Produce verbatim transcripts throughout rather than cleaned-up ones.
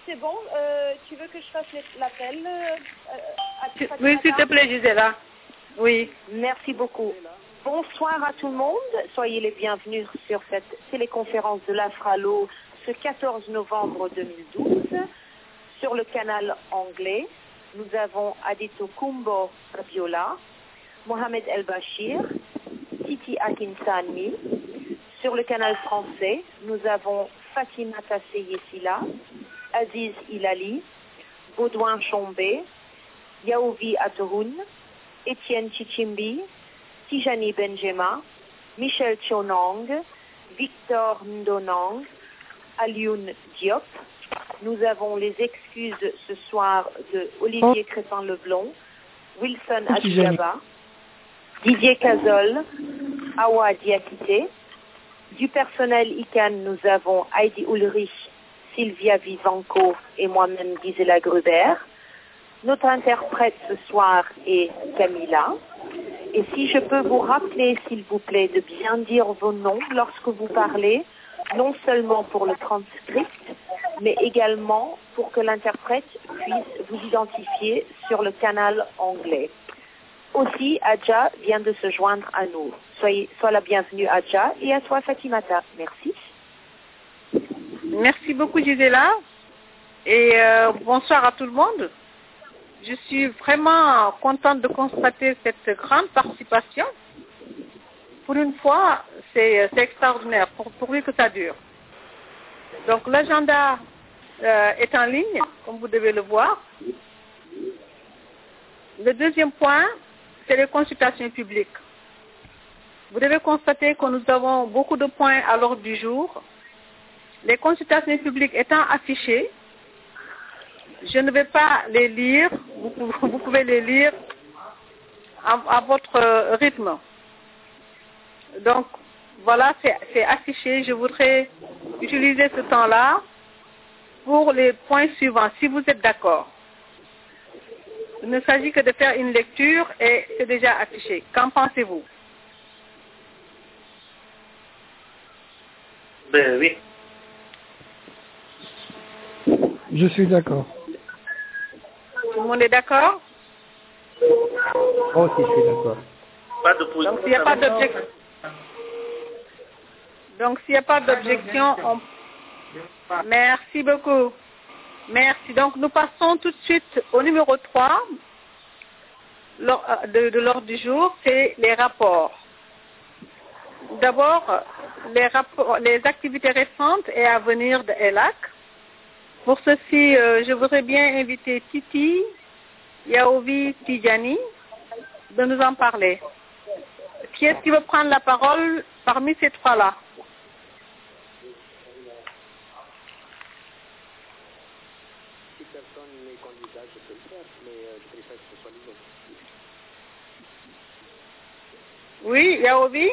c'est bon. Euh, tu veux que je fasse l'appel euh, à Fatimata? Oui, s'il te plaît, Gisela. Oui. Merci beaucoup. Bonsoir à tout le monde. Soyez les bienvenus sur cette téléconférence de l'Afralo ce quatorze novembre deux mille douze. Sur le canal anglais, nous avons Adito Kumbo Rabiola, Mohamed El Bashir, Titi Akinsani. Sur le canal français, nous avons Fatimata Seyessila, Aziz Ilali, Baudouin Chombé, Yaouvi Atoun, Étienne Chichimbi, Tijani Benjema, Michel Chonong, Victor Ndonang, Alioune Diop. Nous avons les excuses ce soir de Olivier Crépin-Leblond, Wilson Adjaba, Didier Cazol, Awa Diakité. Du personnel I C A N, nous avons Heidi Ulrich, Sylvia Vivanco et moi-même Gisela Gruber. Notre interprète ce soir est Camilla. Et si je peux vous rappeler, s'il vous plaît, de bien dire vos noms lorsque vous parlez, non seulement pour le transcript, mais également pour que l'interprète puisse vous identifier sur le canal anglais. Aussi, Adja vient de se joindre à nous. Soyez, sois la bienvenue, Adja, et à toi, Fatimata. Merci. Merci beaucoup, Gisela. Et euh, bonsoir à tout le monde. Je suis vraiment contente de constater cette grande participation. Pour une fois, c'est extraordinaire, pour, pourvu que ça dure. Donc, l'agenda euh, est en ligne, comme vous devez le voir. Le deuxième point, c'est les consultations publiques. Vous devez constater que nous avons beaucoup de points à l'ordre du jour. Les consultations publiques étant affichées, je ne vais pas les lire, vous pouvez, vous pouvez les lire à, à votre rythme. Donc, voilà, c'est affiché. Je voudrais utiliser ce temps-là pour les points suivants, si vous êtes d'accord. Il ne s'agit que de faire une lecture et c'est déjà affiché. Qu'en pensez-vous? Ben oui. Je suis d'accord. Tout le monde est d'accord? Oh, si, je suis d'accord. Pas de position. Donc, s'il n'y a pas d'objection, donc s'il n'y a pas d'objection, on... merci beaucoup. Merci. Donc, nous passons tout de suite au numéro trois de, de l'ordre du jour, c'est les rapports. D'abord, les, les activités récentes et à venir de E L A C. Pour ceci, euh, je voudrais bien inviter Titi, Yaovi, Tidjani de nous en parler. Qui est-ce qui veut prendre la parole parmi ces trois-là? Oui, Yaovi?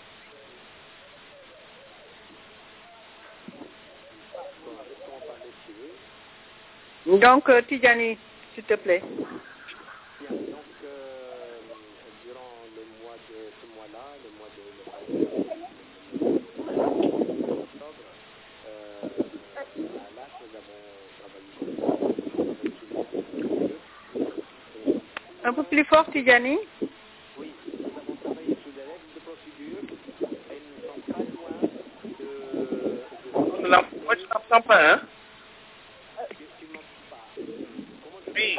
Donc, euh, Tidjani, s'il te plaît. Donc, euh, durant le mois de ce mois-là, le mois de octobre, euh, à l'A C, nous avons travaillé. Un peu plus fort, Tidjani. Oui, nous avons travaillé sur des règles de procédure et nous ne sommes pas loin de. de... La... Moi, je ne t'entends pas, hein? Oui.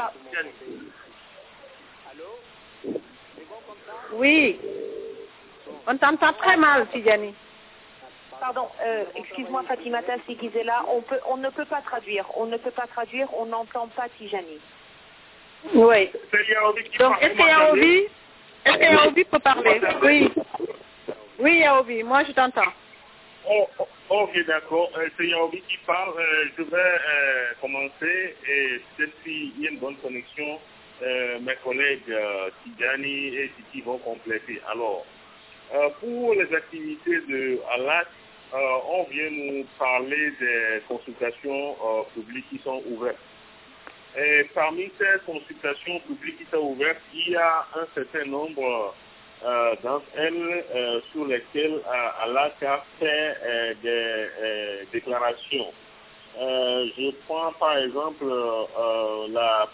Allô? C'est bon comme ça? Oui. On t'entend très mal, Tidjani. Pardon, euh, excuse-moi Fatimata, c'est Gisela, on, peut, on ne peut pas traduire, on ne peut pas traduire, on n'entend pas Tijani. Oui. Donc, est-ce que Yaovi, est-ce que Yaovi peut parler? Oui. Oui, Yaovi, moi je t'entends. Oh, oh, ok, d'accord. Euh, c'est Yaobi qui parle. Euh, je vais euh, commencer et peut-être s'il y a une bonne connexion, euh, mes collègues euh, Tidjani et Titi vont compléter. Alors, euh, pour les activités de A L A C, euh, on vient nous parler des consultations euh, publiques qui sont ouvertes. Et parmi ces consultations publiques qui sont ouvertes, il y a un certain nombre Euh, d'entre elles euh, sur lesquelles euh, A L A C a fait euh, des euh, déclarations. euh, je prends par exemple euh, la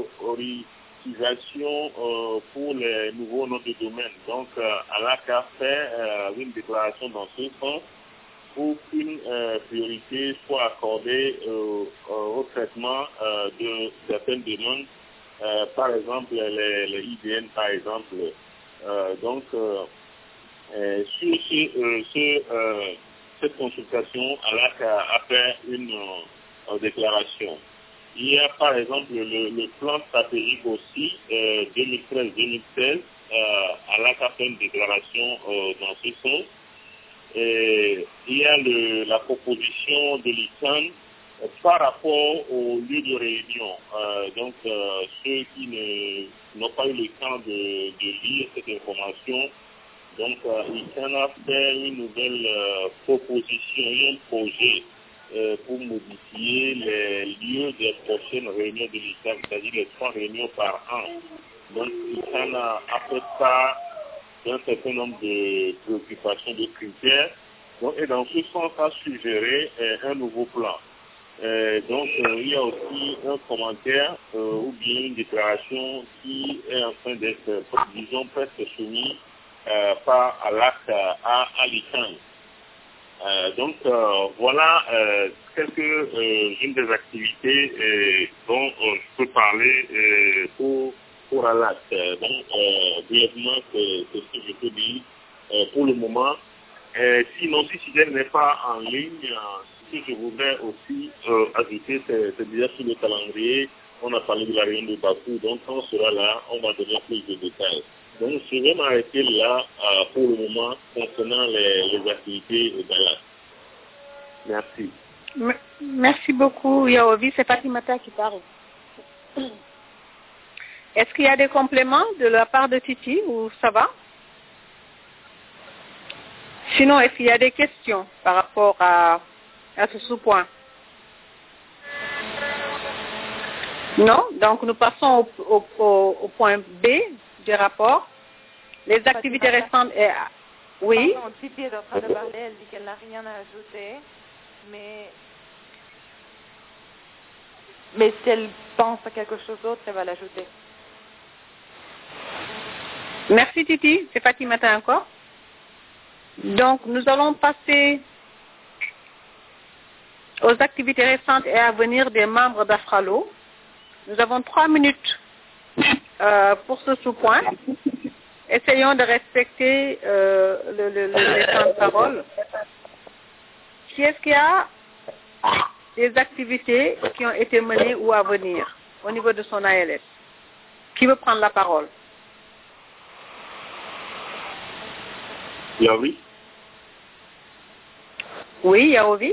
priorisation euh, pour les nouveaux noms de domaine. Donc, euh, ALAC a fait euh, une déclaration dans ce sens pour qu'une euh, priorité soit accordée euh, au traitement euh, de certaines demandes, euh, par exemple les, les I D N par exemple. Euh, donc, euh, euh, sur ce, euh, ce, euh, cette consultation, ALAC a, a fait une euh, déclaration. Il y a par exemple le, le plan stratégique aussi, euh, deux mille treize deux mille seize, euh, ALAC a fait une déclaration euh, dans ce sens. Et il y a le, la proposition de l'I C A N euh, par rapport au lieu de réunion. Euh, donc, euh, ceux qui ne, n'ont pas eu le temps de, de lire cette information, donc euh, l'I C A N a fait une nouvelle euh, proposition, un projet euh, pour modifier les lieux des prochaines réunions de l'I C A N, c'est-à-dire les trois réunions par an. Donc, l'I C A N a, a fait ça d'un certain nombre de préoccupations, de critères. Donc, et dans ce sens, a suggéré euh, un nouveau plan. Euh, donc, euh, il y a aussi un commentaire euh, ou bien une déclaration qui est en train d'être, disons, presque soumise euh, par ALAC à, à l'I C A N. Euh, donc, euh, voilà euh, quelques-unes euh, des activités euh, dont euh, je peux parler euh, pour pour ALAC. Euh, donc, euh, brièvement, c'est, c'est ce que je peux dire euh, pour le moment. Euh, sinon, si Sidel n'est pas en ligne, euh, ce que je voudrais aussi euh, ajouter, c'est, c'est déjà sur le calendrier, on a parlé de la réunion de Bakou, donc quand on sera là, on va donner plus de détails. Donc, je vais m'arrêter là euh, pour le moment concernant les, les activités d'ALAC. Merci. Merci beaucoup, Yaovi. C'est Fatimata qui parle. Est-ce qu'il y a des compléments de la part de Titi ou ça va? Sinon, est-ce qu'il y a des questions par rapport à, à ce sous-point? Non? Donc, nous passons au, au, au, au point B du rapport. Les activités restantes... Et, oui? Pardon, Titi est en train de parler. Elle dit qu'elle n'a rien à ajouter. Mais... mais si elle pense à quelque chose d'autre, elle va l'ajouter. Merci Titi, c'est Fatimata encore. Donc nous allons passer aux activités récentes et à venir des membres d'Afralo. Nous avons trois minutes euh, pour ce sous-point. Essayons de respecter euh, le, le, le temps de parole. Qui est-ce qu'il y a des activités qui ont été menées ou à venir au niveau de son A L S? Qui veut prendre la parole? Yaovi? Oui, Yaovi.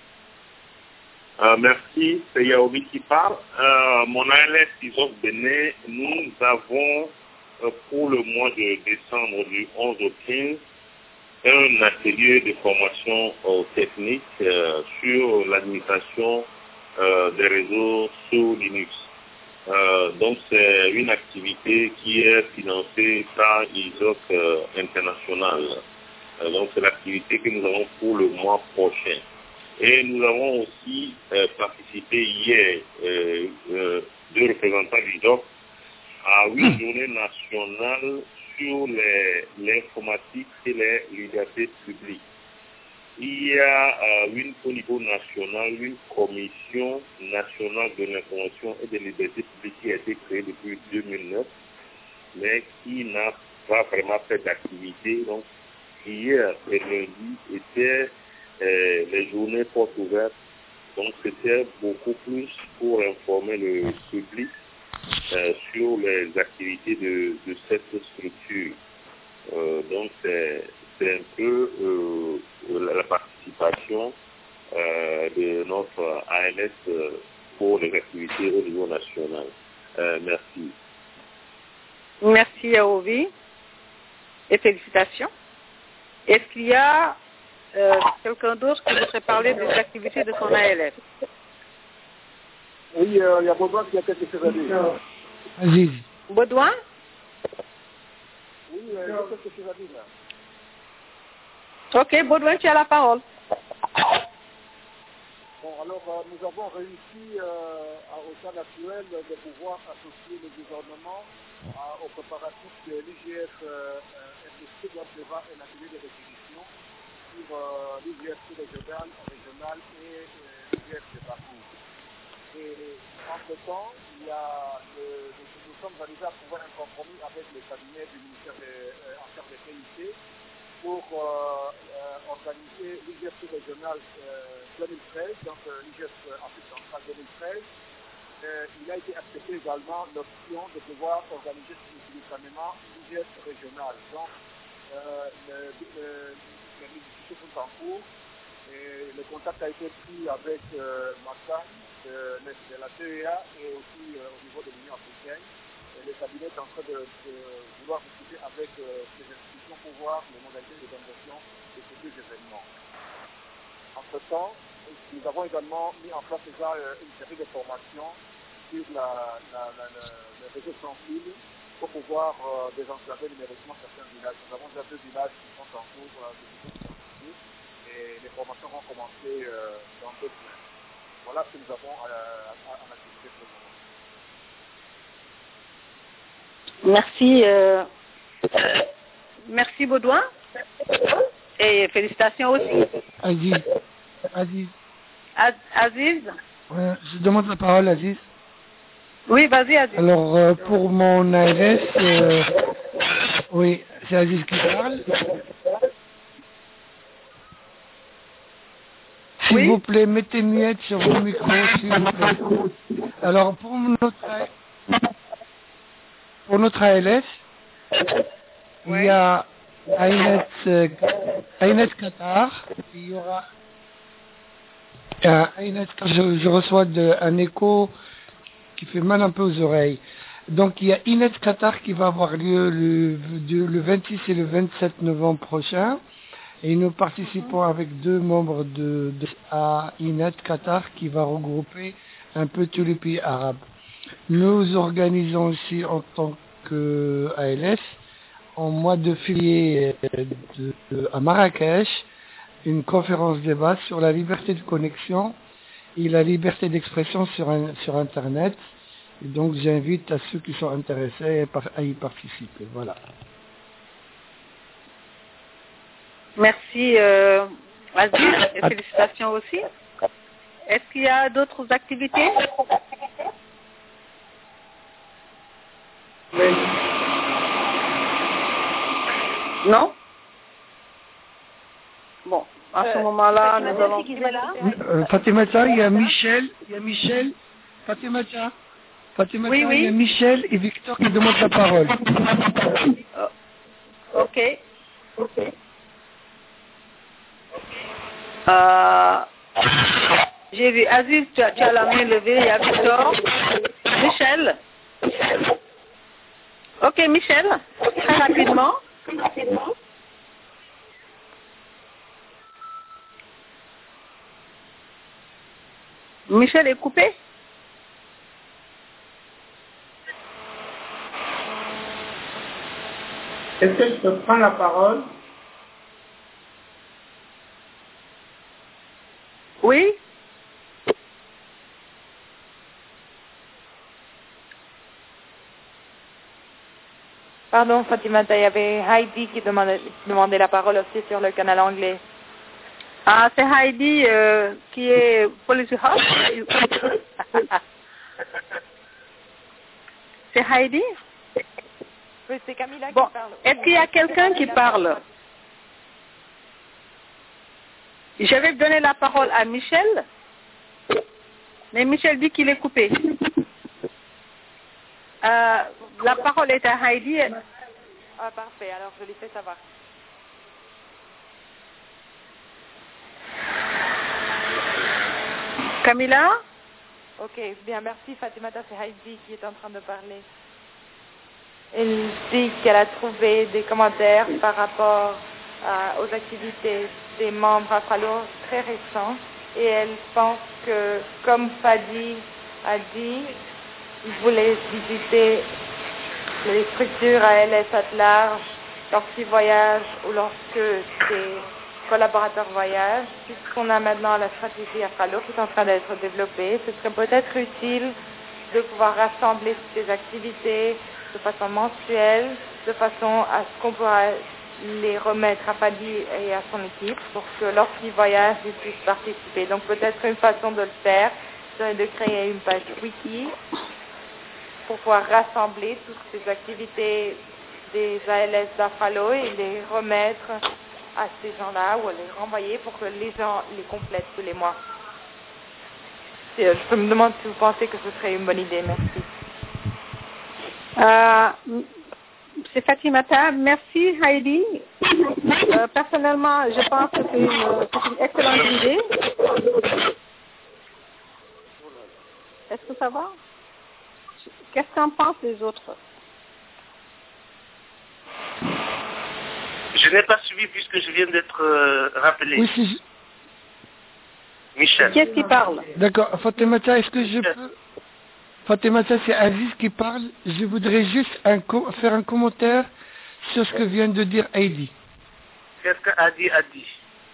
Euh, merci, c'est Yaovi qui parle. Euh, mon A L S Isof Bénin, nous avons euh, pour le mois de décembre du onze au quinze un atelier de formation euh, technique euh, sur l'administration euh, des réseaux sous Linux. Euh, donc c'est une activité qui est financée par I S O C euh, International. Euh, donc c'est l'activité que nous avons pour le mois prochain. Et nous avons aussi euh, participé hier, euh, euh, deux représentants du I S O C, à une journée nationale sur les, l'informatique et les libertés publiques. Il y a euh, une, au niveau national une commission nationale de l'information et des libertés publiques qui a été créée depuis deux mille neuf, mais qui n'a pas vraiment fait d'activité. Donc, hier, le lundi, était euh, les journées portes ouvertes. Donc, c'était beaucoup plus pour informer le public euh, sur les activités de, de cette structure. Euh, donc, c'est, c'est un peu euh, la participation euh, de notre A L S euh, pour les activités au niveau national. Euh, merci. Merci Yaovi et félicitations. Est-ce qu'il y a euh, quelqu'un d'autre qui voudrait parler des activités de son A L S? Oui, euh, il y a Baudouin qui a quelque chose à dire. Vas-y. Baudouin? Oui, euh, il y a quelque chose à dire là. Ok, Baudouin, tu as la parole. Bon, alors euh, nous avons réussi euh, à, au stade actuel de pouvoir associer le gouvernement à, aux préparatifs de l'I G F euh, euh, R D C doit prévoir un atelier de définition sur euh, l'I G F régional, régional et euh, l'I G F de Bakou. Et entre-temps, il y a le, le, nous sommes arrivés à trouver un compromis avec le cabinet du ministère de, euh, en charge des P I C pour euh, euh, organiser l'I G F régional euh, deux mille treize, donc euh, l'I G F Afrique centrale deux mille treize. Euh, il a été accepté également l'option de pouvoir organiser simultanément l'I G F régional. Donc, euh, le, le, les discussions sont en cours et le contact a été pris avec euh, Macan de, de la C E A et aussi euh, au niveau de l'Union africaine. Et le cabinet est en train de, de vouloir discuter avec euh, ces institutions pour voir les modalités d'organisation de ces deux événements. Entre-temps, nous avons également mis en place déjà euh, une série de formations sur la, la, la, la, le réseau sans fil pour pouvoir euh, désenclaver numériquement certains villages. Nous avons déjà deux villages qui sont en cours euh, de dispositif et les formations vont commencer euh, dans deux semaines. Voilà ce que nous avons euh, en activité pour le moment. Merci, euh, merci Baudouin et félicitations aussi. Aziz. Aziz. Az- Aziz. Ouais, je demande la parole, Aziz. Oui, vas-y Aziz. Alors, euh, pour mon A L S, euh, oui, c'est Aziz qui parle. S'il Oui. vous plaît, mettez muette sur vos micros, s'il vous plaît. Alors, pour notre, pour notre A L S, il y a Aynet, euh, Aynet Qatar, il y aura euh, Aynet, je, je reçois de, un écho qui fait mal un peu aux oreilles. Donc il y a Inet Qatar qui va avoir lieu le, le vingt-six et le vingt-sept novembre prochain. Et nous participons avec deux membres de, de à Inet Qatar qui va regrouper un peu tous les pays arabes. Nous organisons aussi en tant que A L S, en mois de février de, de, à Marrakech, une conférence débat sur la liberté de connexion et la liberté d'expression sur, un, sur Internet. Et donc j'invite à ceux qui sont intéressés à y participer. Voilà. Merci euh, Aziz et félicitations aussi. Est-ce qu'il y a d'autres activités? Non? Bon, à ce Euh, moment-là, Fatima nous allons... qui est là. Euh, Fatimata, il y a Michel, il y a Michel, Fatimata, Fatimata, Oui, oui. il y a Michel et Victor qui demandent la parole. Oh, ok. Euh, j'ai vu Aziz, tu as, tu as la main levée, il y a Victor. Michel. Ok, Michel, très rapidement. Michel est coupé. Est-ce que je peux prendre la parole? Oui. Pardon, Fatimata, il y avait Heidi qui demandait, demandait la parole aussi sur le canal anglais. Ah, c'est Heidi euh, qui est Policy House. C'est Heidi? Oui, c'est Camilla Bon, qui parle. est-ce qu'il y a quelqu'un qui parle? Je vais donner la parole à Michel, mais Michel dit qu'il est coupé. Euh, la parole est à Heidi. Ah, parfait, alors je lui fais savoir. Camilla? Ok, bien, merci Fatimata, c'est Heidi qui est en train de parler. Elle dit qu'elle a trouvé des commentaires par rapport euh, aux activités des membres Afralo très récents et elle pense que, comme Fadi a dit, il voulait visiter les structures A L S à large lorsqu'il voyage ou lorsque ses collaborateurs voyage, puisqu'on a maintenant la stratégie Afralo qui est en train d'être développée, ce serait peut-être utile de pouvoir rassembler toutes ces activités de façon mensuelle, de façon à ce qu'on pourra les remettre à Fadi et à son équipe pour que lorsqu'ils voyagent, ils puissent participer. Donc peut-être une façon de le faire serait de créer une page wiki pour pouvoir rassembler toutes ces activités des A L S d'Afralo et les remettre à ces gens-là ou à les renvoyer pour que les gens les complètent tous les mois. Je me demande si vous pensez que ce serait une bonne idée. Merci. Euh, c'est Fatimata. Merci Heidi. Euh, personnellement, je pense que c'est une, c'est une excellente idée. Est-ce que ça va? Qu'est-ce qu'en pensent les autres? Je n'ai pas suivi puisque je viens d'être euh, rappelé. Oui, si je... Michel. Qui est-ce qui parle? D'accord. Fatimata, est-ce que je peux... Fatimata, c'est Aziz qui parle. Je voudrais juste un co... faire un commentaire sur ce que vient de dire Heidi. Qu'est-ce qu'Adi a dit?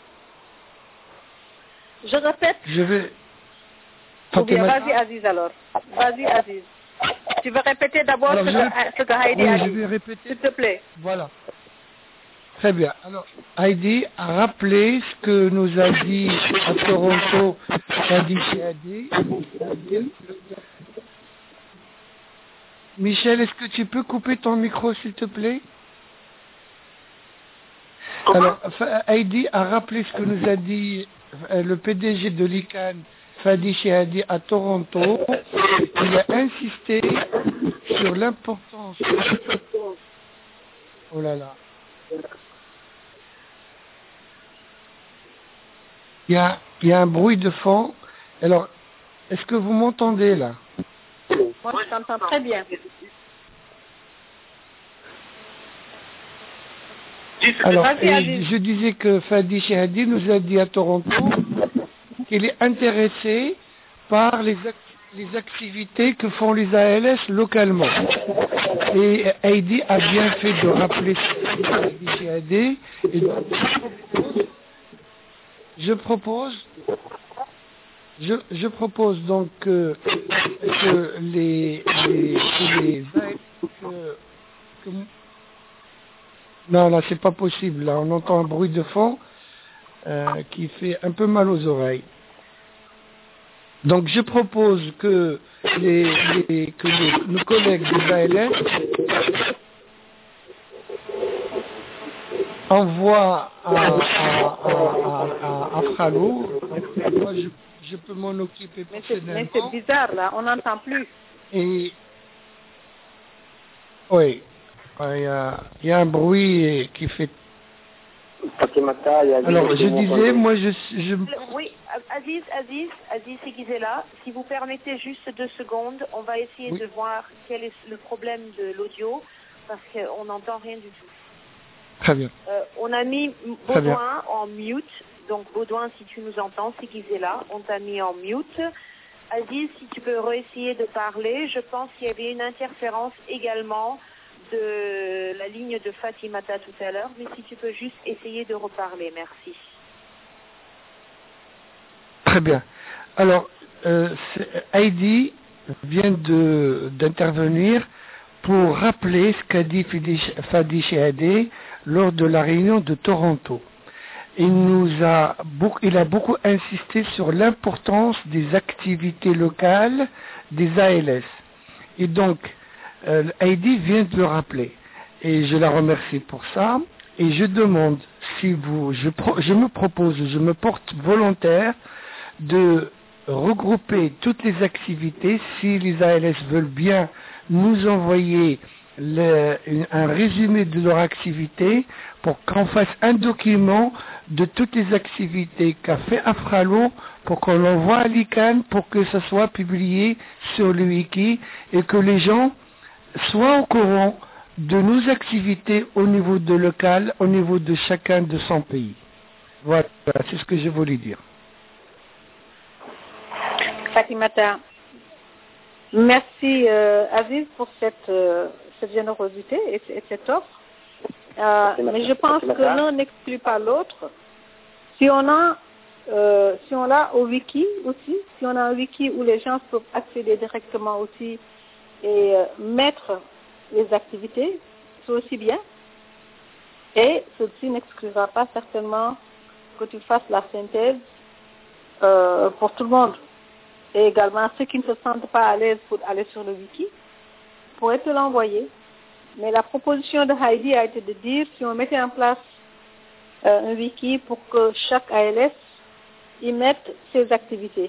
Je répète. Je vais... Ou bien, vas-y Aziz alors. Vas-y Aziz. Tu veux répéter d'abord ce, vais... que, ce que Heidi oui, a dit? je vais répéter. S'il te plaît. Voilà. Très bien. Alors, Heidi a rappelé ce que nous a dit à Toronto Fadi Chehadé. Michel, est-ce que tu peux couper ton micro, s'il te plaît? Alors, Heidi a rappelé ce que nous a dit le P D G de l'I C A N, Fadi Chehadé, à Toronto. Il a insisté sur l'importance... Oh là là. Il y a, il y a un bruit de fond. Alors, est-ce que vous m'entendez là? Moi, je t'entends très bien. Alors, je, je disais que Fadi Chehadé nous a dit à Toronto qu'il est intéressé par les, act les activités que font les A L S localement. Et Heidi a bien fait de rappeler Fadi Chehadé. Et donc, je propose, je, je propose donc que, que les, les, que les que, que, non là c'est pas possible, là on entend un bruit de fond euh, qui fait un peu mal aux oreilles. Donc je propose que les, les que les, nos collègues des A L S envoie à, à, à, à, à Fralo. Moi, je, je peux m'en occuper personnellement. Mais c'est bizarre, là. On n'entend plus. Et... Oui. Il y a, il y a un bruit qui fait... Alors, je disais, moi, je... je... Oui, Aziz, Aziz, Aziz, c'est Gisela. Si vous permettez juste deux secondes, on va essayer oui. de voir quel est le problème de l'audio, parce qu'on n'entend rien du tout. Très bien. Euh, on a mis Baudouin en mute. Donc, Baudouin, si tu nous entends, c'est Gisela. On t'a mis en mute. Aziz, si tu peux réessayer de parler. Je pense qu'il y avait une interférence également de la ligne de Fatimata tout à l'heure. Mais si tu peux juste essayer de reparler. Merci. Très bien. Alors, euh, Heidi vient d'intervenir pour rappeler ce qu'a dit Fadi Chehadé lors de la réunion de Toronto. Il, nous a, beaucoup, il a beaucoup insisté sur l'importance des activités locales des A L S. Et donc, euh, Heidi vient de le rappeler. Et je la remercie pour ça. Et je demande si vous, je, je me propose, je me porte volontaire de regrouper toutes les activités, si les A L S veulent bien nous envoyer le, un résumé de leur activité pour qu'on fasse un document de toutes les activités qu'a fait Afralo pour qu'on l'envoie à l'I C A N pour que ça soit publié sur le wiki et que les gens soient au courant de nos activités au niveau de local, au niveau de chacun de son pays. Voilà, c'est ce que je voulais dire. Fatimata, merci euh, Aziz pour cette, euh, cette générosité et, et cette offre. Euh, mais je pense que l'un n'exclut pas l'autre. Si on a, euh, si on a au wiki aussi, si on a un wiki où les gens peuvent accéder directement aussi et euh, mettre les activités, c'est aussi bien. Et ceci n'exclura pas certainement que tu fasses la synthèse euh, pour tout le monde. Et également, ceux qui ne se sentent pas à l'aise pour aller sur le wiki pourraient te l'envoyer. Mais la proposition de Heidi a été de dire si on mettait en place euh, un wiki pour que chaque A L S y mette ses activités.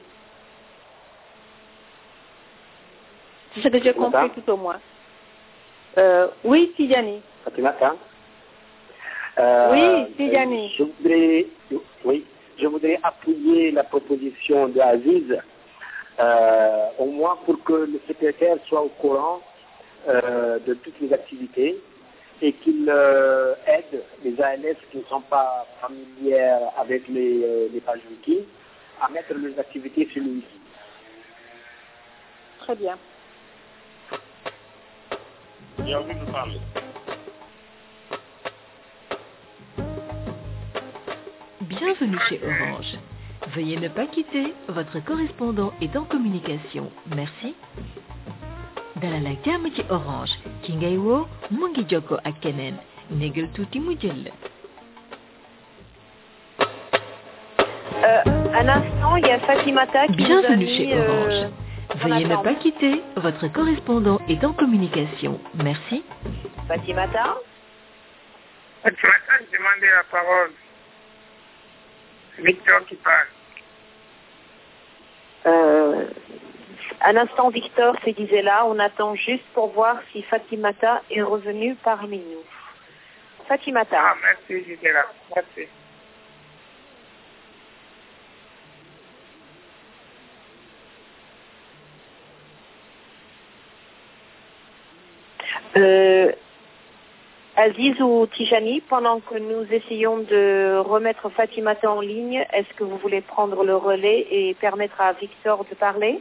C'est ce que j'ai compris tout au moins. Euh, oui, Tidjani. Fatimata. Euh, oui, Tidjani. Je voudrais, oui, je voudrais appuyer la proposition de Aziz, euh, au moins pour que le secrétaire soit au courant euh, de toutes les activités et qu'il euh, aide les A L S qui ne sont pas familières avec les, euh, les pages wiki à mettre leurs activités sur le wiki. Très bien. J'ai envie de parler. Bienvenue chez Orange. Veuillez ne pas quitter, votre correspondant est en communication. Merci. Dalal ak jàmm ci Orange ki ngay woo mu ngi jokkoo ak keneen négal tuuti mu jël la. Euh, un instant, il y a Fatimata qui Bienvenue nous a mis, chez Orange. euh, Veuillez ne pas quitter, votre correspondant est en communication. Merci. Fatimata. Fatimata, je demandais la parole. Victor qui parle. Euh, un instant, Victor se disait là, on attend juste pour voir si Fatimata est revenue parmi nous. Fatimata. Ah, merci, j'étais là. Merci. Euh, Aziz ou Tijani, pendant que nous essayons de remettre Fatimata en ligne, est-ce que vous voulez prendre le relais et permettre à Victor de parler?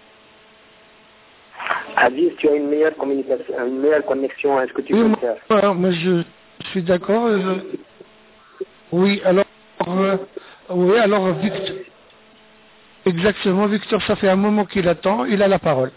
Aziz, tu as une meilleure communication, une meilleure connexion, est-ce que tu oui, peux moi, faire? alors, moi je suis d'accord. euh, oui, alors, euh, oui, alors Victor, exactement, Victor, ça fait un moment qu'il attend, il a la parole.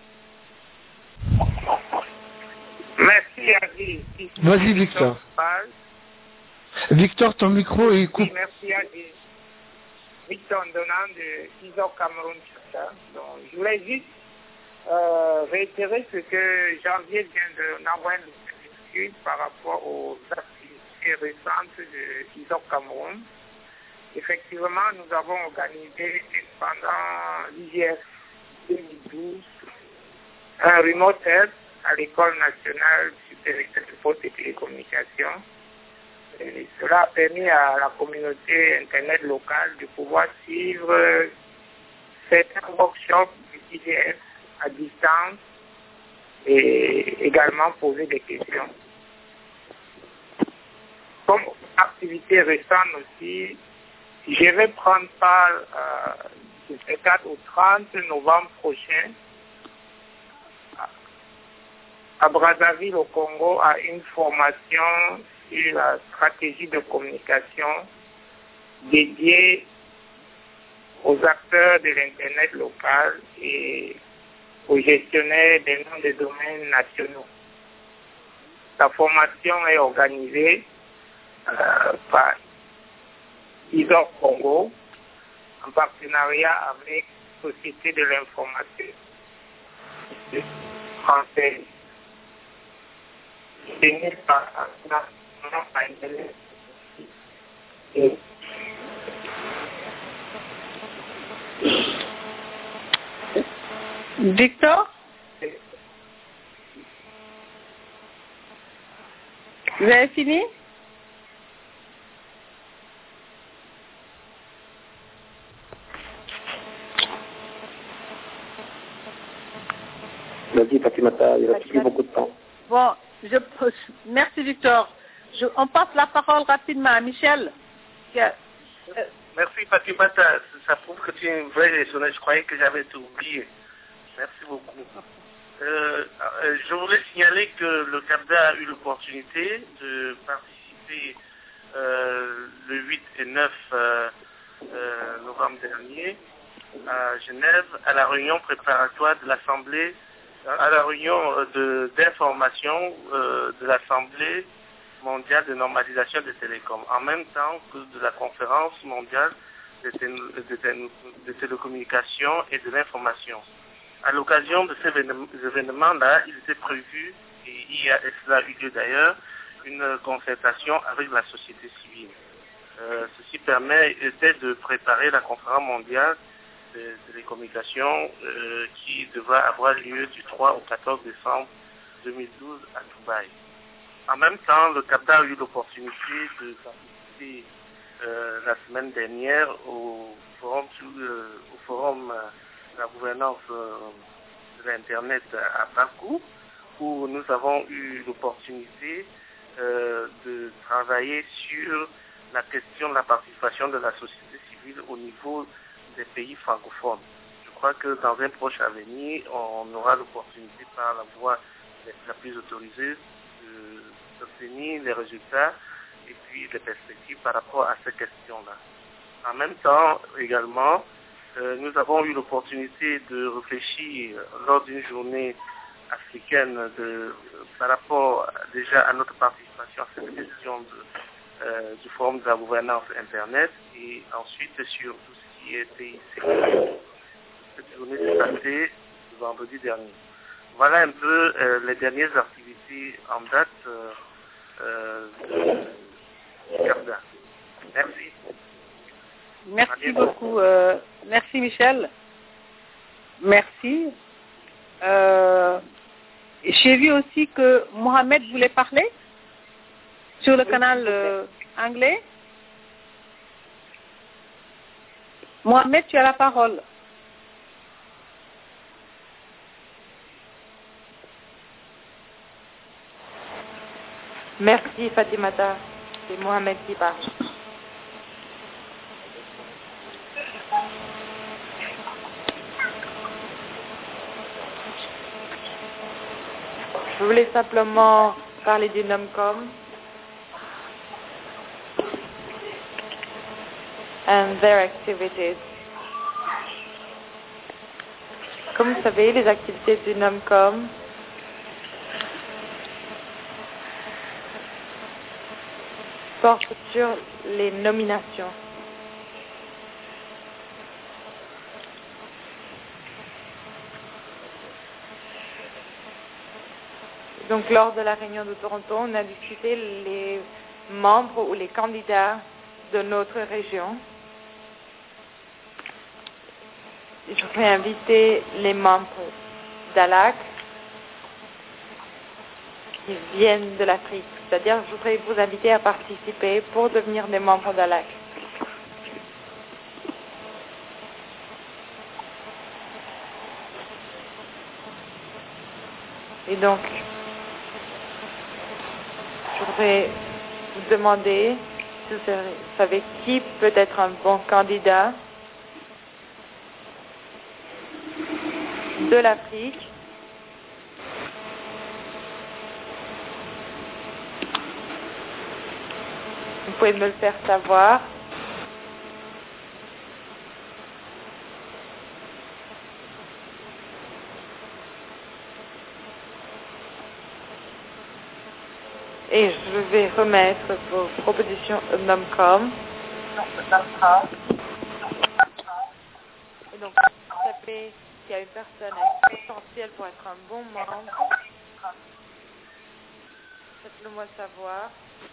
Merci, Aziz. Vas-y, Victor. Parle. Victor, ton micro est Oui, coupé. merci, Aziz. Victor Donan de Isor Cameroun. Donc, je voulais juste euh, réitérer ce que Janvier vient de n'envoyer une excuse par rapport aux activités récentes de Isor Cameroun. Effectivement, nous avons organisé pendant l'I G F deux mille douze un remote help à l'École nationale supérieure de postes et télécommunications. Et cela a permis à la communauté Internet locale de pouvoir suivre certains workshops du I G F à distance et également poser des questions. Comme activité récente aussi, je vais prendre part euh, du vingt-quatre au trente novembre prochain à Brazzaville au Congo à une formation sur la stratégie de communication dédiée aux acteurs de l'Internet local et aux gestionnaires des noms de domaines nationaux. La formation est organisée euh, par Isor Congo en partenariat avec la Société de l'information française. Victor, vous avez fini? Vas-y, Fatimata, il reste plus beaucoup de temps. Bon, je, merci Victor. Je, on passe la parole rapidement à Michel. Euh, Merci Fatimata, ça prouve que tu es une vraie gestionnaire. Je croyais que j'avais tout oublié. Merci beaucoup. Euh, je voulais signaler que le Canada a eu l'opportunité de participer euh, le huit et neuf euh, euh, novembre dernier à Genève, à la réunion préparatoire de l'Assemblée, à la réunion de, d'information euh, de l'Assemblée mondiale de normalisation des télécoms, en même temps que de la conférence mondiale des de, de, de, de télécommunications et de l'information. À l'occasion de ces événements-là, il était prévu, et il y a, et cela a eu lieu d'ailleurs, une concertation avec la société civile. Euh, ceci permettait de préparer la conférence mondiale des télécommunications euh, qui devra avoir lieu du trois au quatorze décembre deux mille douze à Dubaï. En même temps, le Qatar a eu l'opportunité de participer euh, la semaine dernière au forum, euh, au forum euh, de la gouvernance euh, de l'Internet à Bakou, où nous avons eu l'opportunité euh, de travailler sur la question de la participation de la société civile au niveau des pays francophones. Je crois que dans un proche avenir, on aura l'opportunité par la voie la plus autorisée d'obtenir les résultats et puis les perspectives par rapport à ces questions-là. En même temps, également, euh, nous avons eu l'opportunité de réfléchir lors d'une journée africaine de, par rapport déjà à notre participation à cette question de, euh, du forum de la gouvernance Internet et ensuite sur tout ce qui est P I C. Cette journée s'est passée le vendredi dernier. Voilà un peu euh, les dernières activités en date euh, euh, de Capda. Merci. Merci beaucoup. Euh, merci Michel. Merci. Euh, j'ai vu aussi que Mohamed voulait parler sur le canal euh, anglais. Mohamed, tu as la parole. Merci Fatimata. C'est Mohamed qui parle. Je voulais simplement parler du NOMCOM and their activities. Comme vous savez, les activités du NOMCOM portent sur les nominations. Donc, lors de la réunion de Toronto, on a discuté les membres ou les candidats de notre région. Je voudrais inviter les membres d'A L A C qui viennent de l'Afrique. C'est-à-dire, je voudrais vous inviter à participer pour devenir des membres d'A L A C. Et donc, je voudrais vous demander si vous savez qui peut être un bon candidat de l'Afrique vous pouvez me le faire savoir. Et je vais remettre vos propositions au NOMCOM. Et donc, vous savez qu'il y a une personne avec potentiel pour être un bon membre. Faites-le moi savoir.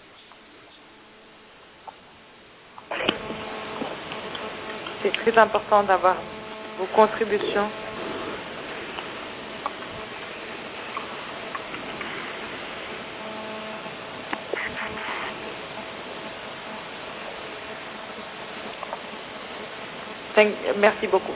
C'est très important d'avoir vos contributions. Merci beaucoup.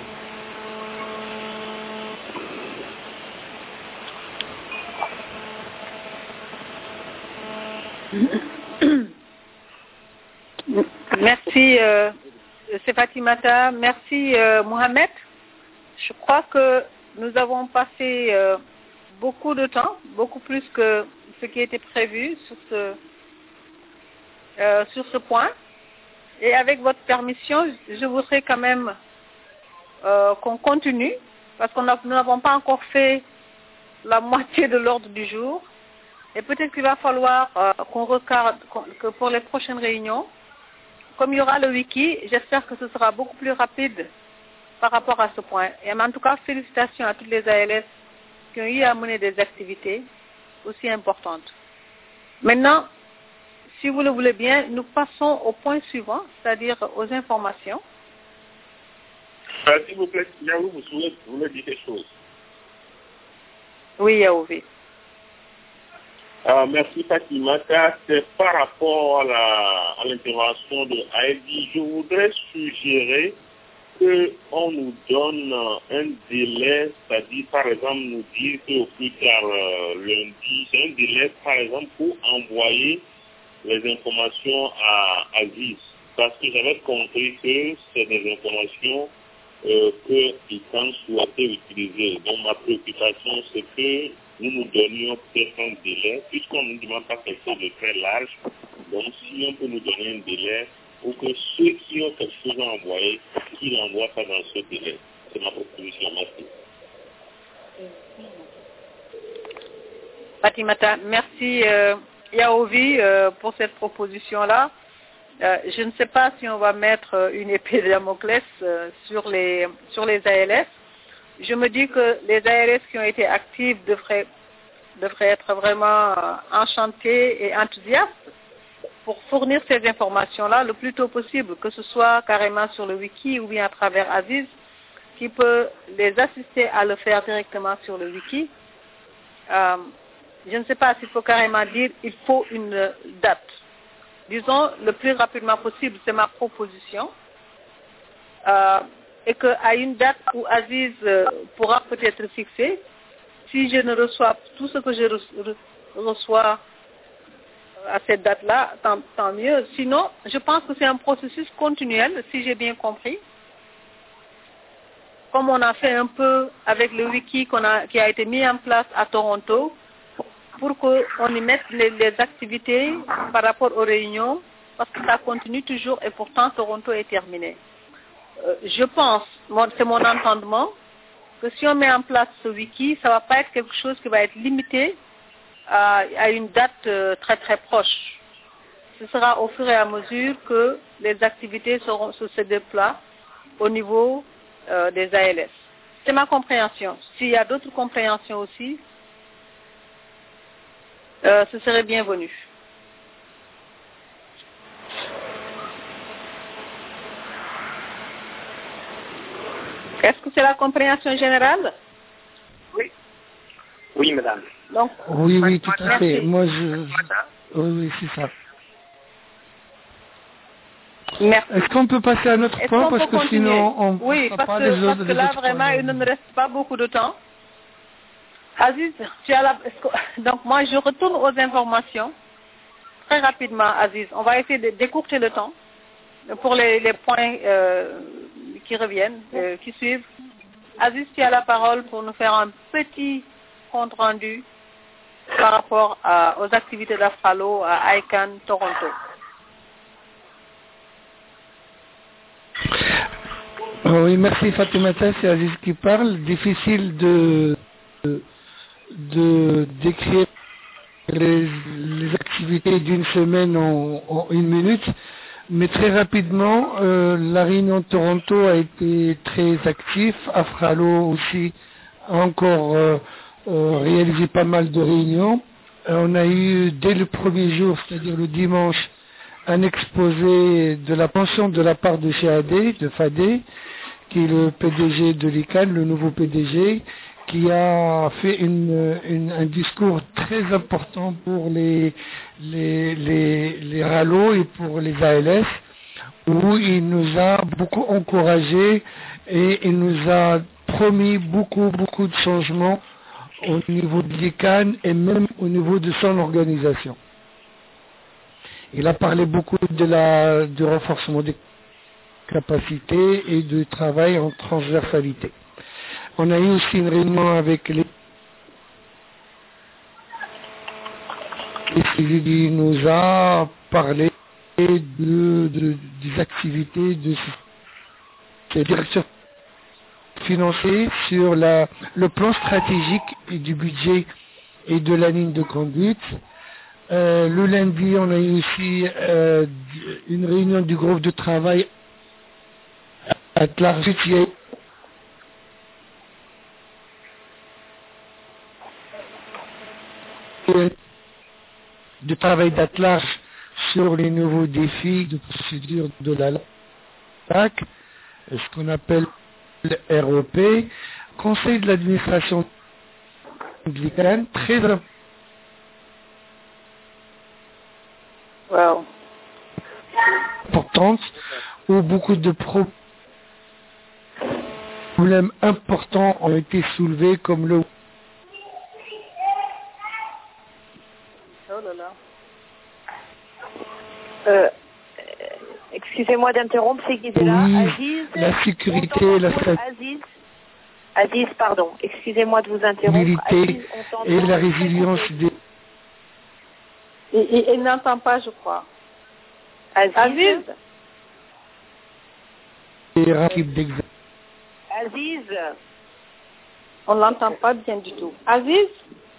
Merci, euh, c'est Fatimata. Merci, euh, Mohamed. Je crois que nous avons passé euh, beaucoup de temps, beaucoup plus que ce qui était prévu sur ce, euh, sur ce point. Et avec votre permission, je voudrais quand même euh, qu'on continue, parce que nous n'avons pas encore fait la moitié de l'ordre du jour. Et peut-être qu'il va falloir euh, qu'on regarde que pour les prochaines réunions, comme il y aura le wiki, j'espère que ce sera beaucoup plus rapide par rapport à ce point. Et en tout cas, félicitations à toutes les A L S qui ont eu à mener des activités aussi importantes. Maintenant, si vous le voulez bien, nous passons au point suivant, c'est-à-dire aux informations. Euh, S'il vous plaît, Yahoo, vous voulez, vous voulez dire quelque chose? Oui, Yahouvi. Euh, merci Fatima. C'est par rapport à l'intervention de Heidi. Je voudrais suggérer qu'on nous donne un délai, c'est-à-dire par exemple nous dire qu'au plus tard euh, lundi, c'est un délai par exemple pour envoyer les informations à Aziz. Parce que j'avais compris que c'est des informations euh, que Ican souhaitait utiliser. Donc ma préoccupation c'est que nous nous donnions peut-être un délai, puisqu'on ne nous demande pas quelque chose de très large. Donc si on peut nous donner un délai pour que ceux qui ont quelque chose à envoyer, qu'ils l'envoient pas dans ce délai. C'est ma proposition. Merci. Fatimata, merci euh, Yaovi euh, pour cette proposition-là. Euh, je ne sais pas si on va mettre une épée de Damoclès euh, sur les sur les A L S. Je me dis que les A L S qui ont été actifs devraient, devraient être vraiment euh, enchantés et enthousiastes pour fournir ces informations-là le plus tôt possible, que ce soit carrément sur le wiki ou bien à travers Aziz, qui peut les assister à le faire directement sur le wiki. Euh, je ne sais pas s'il faut carrément dire il faut une date. Disons le plus rapidement possible, c'est ma proposition. Euh, et qu'à une date où Aziz euh, pourra peut-être fixer, si je ne reçois tout ce que je re- reçois à cette date-là, tant, tant mieux. Sinon, je pense que c'est un processus continuel, si j'ai bien compris. Comme on a fait un peu avec le wiki qu'on a, qui a été mis en place à Toronto, pour qu'on y mette les, les activités par rapport aux réunions, parce que ça continue toujours et pourtant Toronto est terminé. Euh, je pense, c'est mon entendement, que si on met en place ce wiki, ça ne va pas être quelque chose qui va être limité à, à une date euh, très très proche. Ce sera au fur et à mesure que les activités seront, se, se déploient au niveau euh, des A L S. C'est ma compréhension. S'il y a d'autres compréhensions aussi, euh, ce serait bienvenu. Est-ce que c'est la compréhension générale? Oui. Oui, madame. Donc, oui, oui, tout à merci. fait. Moi, je... Oui, oui, c'est ça. Merci. Est-ce qu'on peut passer à un autre Est-ce point qu'on parce peut que continuer? sinon on oui, ne parce pas que, les parce autres, que les là autres vraiment points. il ne nous reste pas beaucoup de temps. Aziz, tu as la... donc moi je retourne aux informations très rapidement, Aziz. On va essayer de décourter le temps pour les, les points euh, qui reviennent, euh, qui suivent. Aziz, tu as la parole pour nous faire un petit compte rendu par rapport à, aux activités d'Afralo à I C A N Toronto. Oui, merci Fatimata, c'est Aziz qui parle. Difficile de, de, de décrire les, les activités d'une semaine en, en une minute, mais très rapidement, euh, la réunion de Toronto a été très active. Afralo aussi a encore euh, euh, réalisé pas mal de réunions. Euh, on a eu dès le premier jour, c'est-à-dire le dimanche, un exposé de la pension de la part de chez A D, de F A D, qui est le P D G de l'I C A N, le nouveau P D G, qui a fait une, une, un discours très important pour les, les, les, les R A L O et pour les A L S, où il nous a beaucoup encouragés et il nous a promis beaucoup, beaucoup de changements au niveau de l'I C A N et même au niveau de son organisation. Il a parlé beaucoup de la, du renforcement des capacités et du travail en transversalité. On a eu aussi une réunion avec les... Il nous a parlé de, de, des activités de la direction financière sur la, le plan stratégique et du budget et de la ligne de conduite. Euh, le lundi, on a eu aussi euh, une réunion du groupe de travail à Atlas de travail d'Atlas sur les nouveaux défis de procédure de la L A C, ce qu'on appelle le R E P, Conseil de l'administration anglicane, très Wow. importante, où beaucoup de pro- problèmes importants ont été soulevés, comme le Oh là là. Euh, excusez-moi d'interrompre, c'est Gisela. oui, Aziz, la sécurité, la Aziz, Aziz, pardon, excusez-moi de vous interrompre. stabilité Aziz, et la résilience des Il, il, il n'entend pas, je crois. Aziz, Aziz, des équipes d'examen. Aziz, on ne l'entend pas bien du tout. Aziz,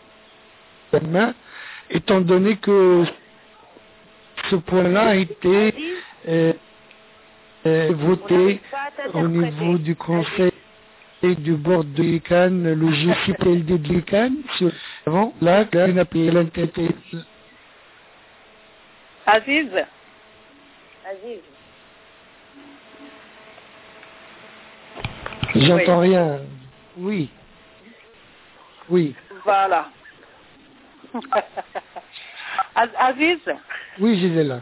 Étant donné que ce point-là a été euh, euh, voté au niveau du conseil et du board de l'I C A N, le G C P L D de l'I C A N, sur avant, là, on a payé l'intérêt. Aziz, Aziz. J'entends oui. rien. Oui. Oui. Voilà. Aziz, oui, j'étais là.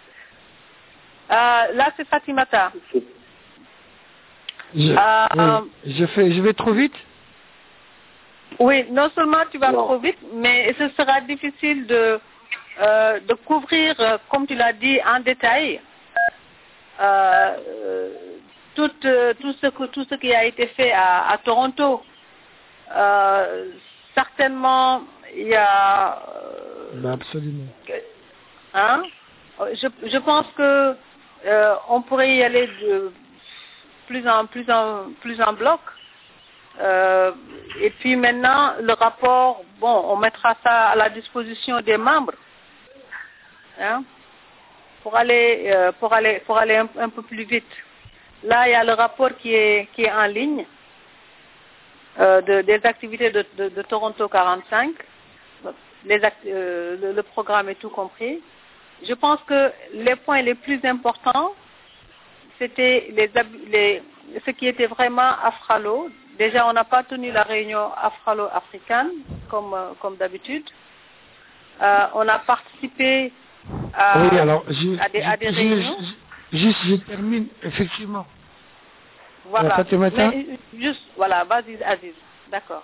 Euh, là, c'est Fatimata. Je, euh, oui. je, fais, je vais trop vite? Oui, non seulement tu vas non. trop vite, mais ce sera difficile de, euh, de couvrir, comme tu l'as dit, en détail euh, tout, tout, ce que, tout ce qui a été fait à, à Toronto. Euh, certainement, il y a... Ben absolument. Hein? Je, je pense que euh, on pourrait y aller de plus en plus en plus en bloc. Euh, et puis maintenant, le rapport, bon, on mettra ça à la disposition des membres, hein, pour aller euh, pour aller pour aller un, un peu plus vite. Là, il y a le rapport qui est qui est en ligne euh, de, des activités de, de, de Toronto quarante-cinq. Les act- euh, le, le programme est tout compris. Je pense que les points les plus importants, c'était les, les, ce qui était vraiment afralo. Déjà, on n'a pas tenu la réunion afralo-africaine comme, euh, comme d'habitude. Euh, on a participé à, oui, alors, je, à des, je, à des je, réunions. Je, juste, je termine, effectivement. Voilà. Euh, Mais, juste, voilà, vas-y, Aziz. D'accord.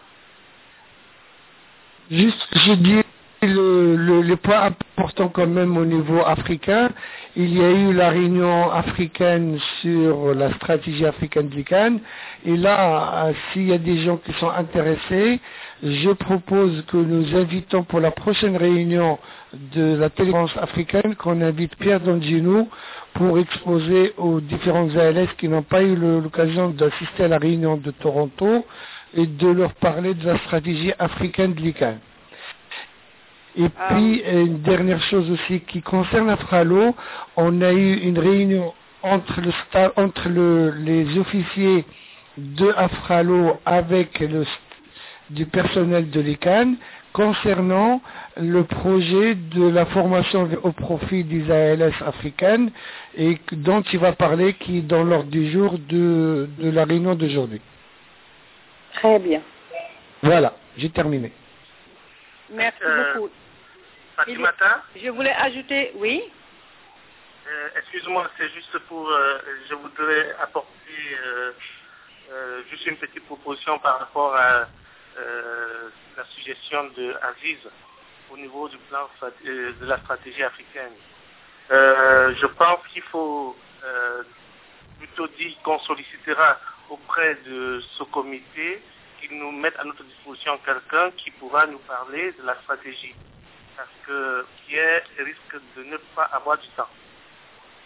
Juste, je dis le, le, les points importants quand même au niveau africain. Il y a eu la réunion africaine sur la stratégie africaine de l'I C A N. Et là, euh, s'il y a des gens qui sont intéressés, je propose que nous invitons pour la prochaine réunion de la téléconférence africaine, qu'on invite Pierre Donginou pour exposer aux différents A L S qui n'ont pas eu le, l'occasion d'assister à la réunion de Toronto et de leur parler de la stratégie africaine de l'I C A N. Et puis, une dernière chose aussi qui concerne Afralo, on a eu une réunion entre, le sta- entre le, les officiers de Afralo avec le, du personnel de l'I C A N concernant le projet de la formation au profit des A L S africaines et dont il va parler qui est dans l'ordre du jour de, de la réunion d'aujourd'hui. Très bien. Voilà, j'ai terminé. Merci euh, beaucoup. Fatimata, je voulais ajouter, oui. euh, excuse-moi, c'est juste pour, euh, je voudrais apporter euh, euh, juste une petite proposition par rapport à euh, la suggestion de Aziz au niveau du plan euh, de la stratégie africaine. Euh, je pense qu'il faut euh, plutôt dire qu'on sollicitera auprès de ce comité qu'ils nous mettent à notre disposition quelqu'un qui pourra nous parler de la stratégie. Parce que Pierre risque de ne pas avoir du temps.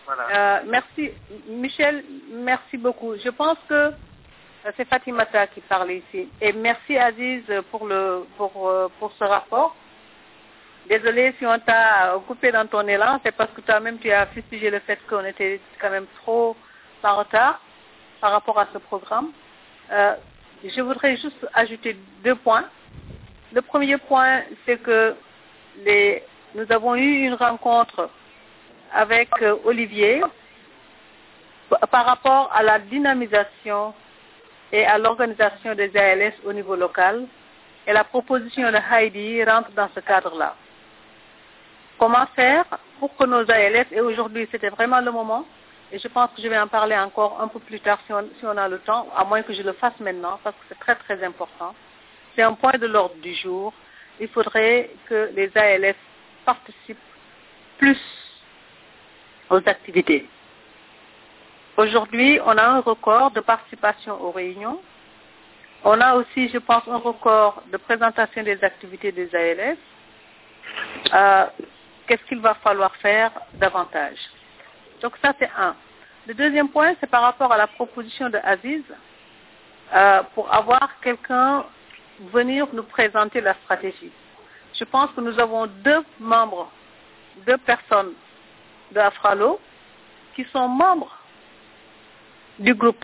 Voilà. Euh, merci, Michel, merci beaucoup. Je pense que euh, c'est Fatimata qui parle ici. Et merci Aziz pour, le, pour, euh, pour ce rapport. Désolée si on t'a coupé dans ton élan, c'est parce que toi-même tu as fustigé le fait qu'on était quand même trop en retard par rapport à ce programme. Euh, je voudrais juste ajouter deux points. Le premier point, c'est que les, nous avons eu une rencontre avec euh, Olivier p- par rapport à la dynamisation et à l'organisation des A L S au niveau local. Et la proposition de Heidi rentre dans ce cadre-là. Comment faire pour que nos A L S, et aujourd'hui c'était vraiment le moment, et je pense que je vais en parler encore un peu plus tard si on, si on a le temps, à moins que je le fasse maintenant, parce que c'est très très important. C'est un point de l'ordre du jour. Il faudrait que les A L S participent plus aux activités. Aujourd'hui, on a un record de participation aux réunions. On a aussi, je pense, un record de présentation des activités des A L S. Euh, Qu'est-ce qu'il va falloir faire davantage? Donc ça, c'est un. Le deuxième point, c'est par rapport à la proposition de Aziz, euh, pour avoir quelqu'un venir nous présenter la stratégie. Je pense que nous avons deux membres, deux personnes de Afralo qui sont membres du groupe,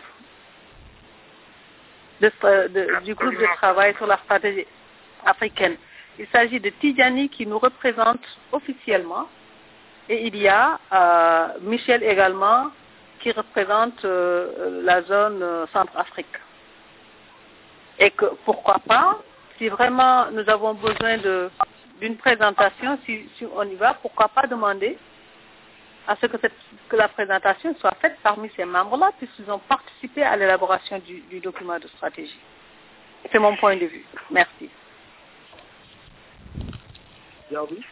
de, de, du groupe de travail sur la stratégie africaine. Il s'agit de Tidjani qui nous représente officiellement et il y a euh, Michel également qui représente euh, la zone euh, Centrafrique. Et que pourquoi pas, si vraiment nous avons besoin de, d'une présentation, si, si on y va, pourquoi pas demander à ce que, cette, que la présentation soit faite parmi ces membres-là, puisqu'ils ont participé à l'élaboration du, du document de stratégie. C'est mon point de vue. Merci. Yaobi?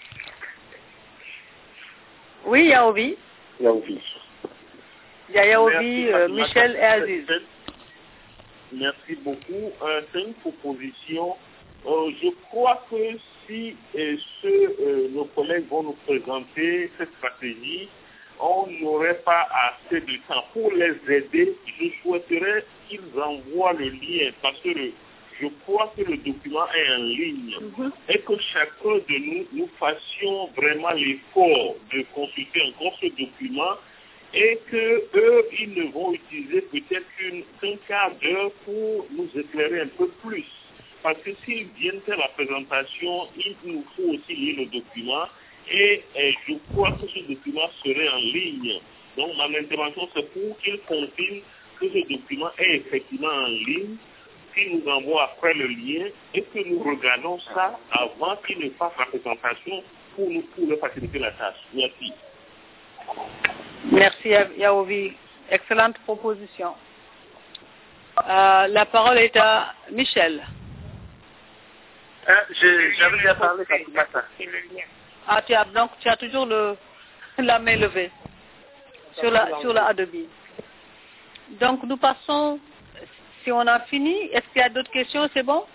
Oui, Yaobi. Yaobi. Il y a Yaobi, euh, Michel et Aziz. Merci beaucoup. Euh, c'est une proposition. Euh, je crois que si euh, ce, euh, nos collègues vont nous présenter cette stratégie, on n'aurait pas assez de temps pour les aider. Je souhaiterais qu'ils envoient le lien parce que le, je crois que le document est en ligne mm-hmm. et que chacun de nous, nous fassions vraiment l'effort de consulter encore ce document et que eux, ils ne vont utiliser peut-être qu'une, qu'un quart d'heure pour nous éclairer un peu plus. Parce que s'ils viennent faire la présentation, il nous faut aussi lire le document et, et je crois que ce document serait en ligne. Donc ma intervention, c'est pour qu'ils confirment que ce document est effectivement en ligne, qu'ils nous envoient après le lien et que nous regardons ça avant qu'ils ne fassent la présentation pour nous pour leur faciliter la tâche. Merci. Merci Yaovi. Excellente proposition. Euh, la parole est à Michel. Euh, je, j'avais déjà parlé ça ce matin. Ah, tu as, donc tu as toujours le, la main levée sur la, sur la Adobe. Donc nous passons, si on a fini, est-ce qu'il y a d'autres questions? C'est bon?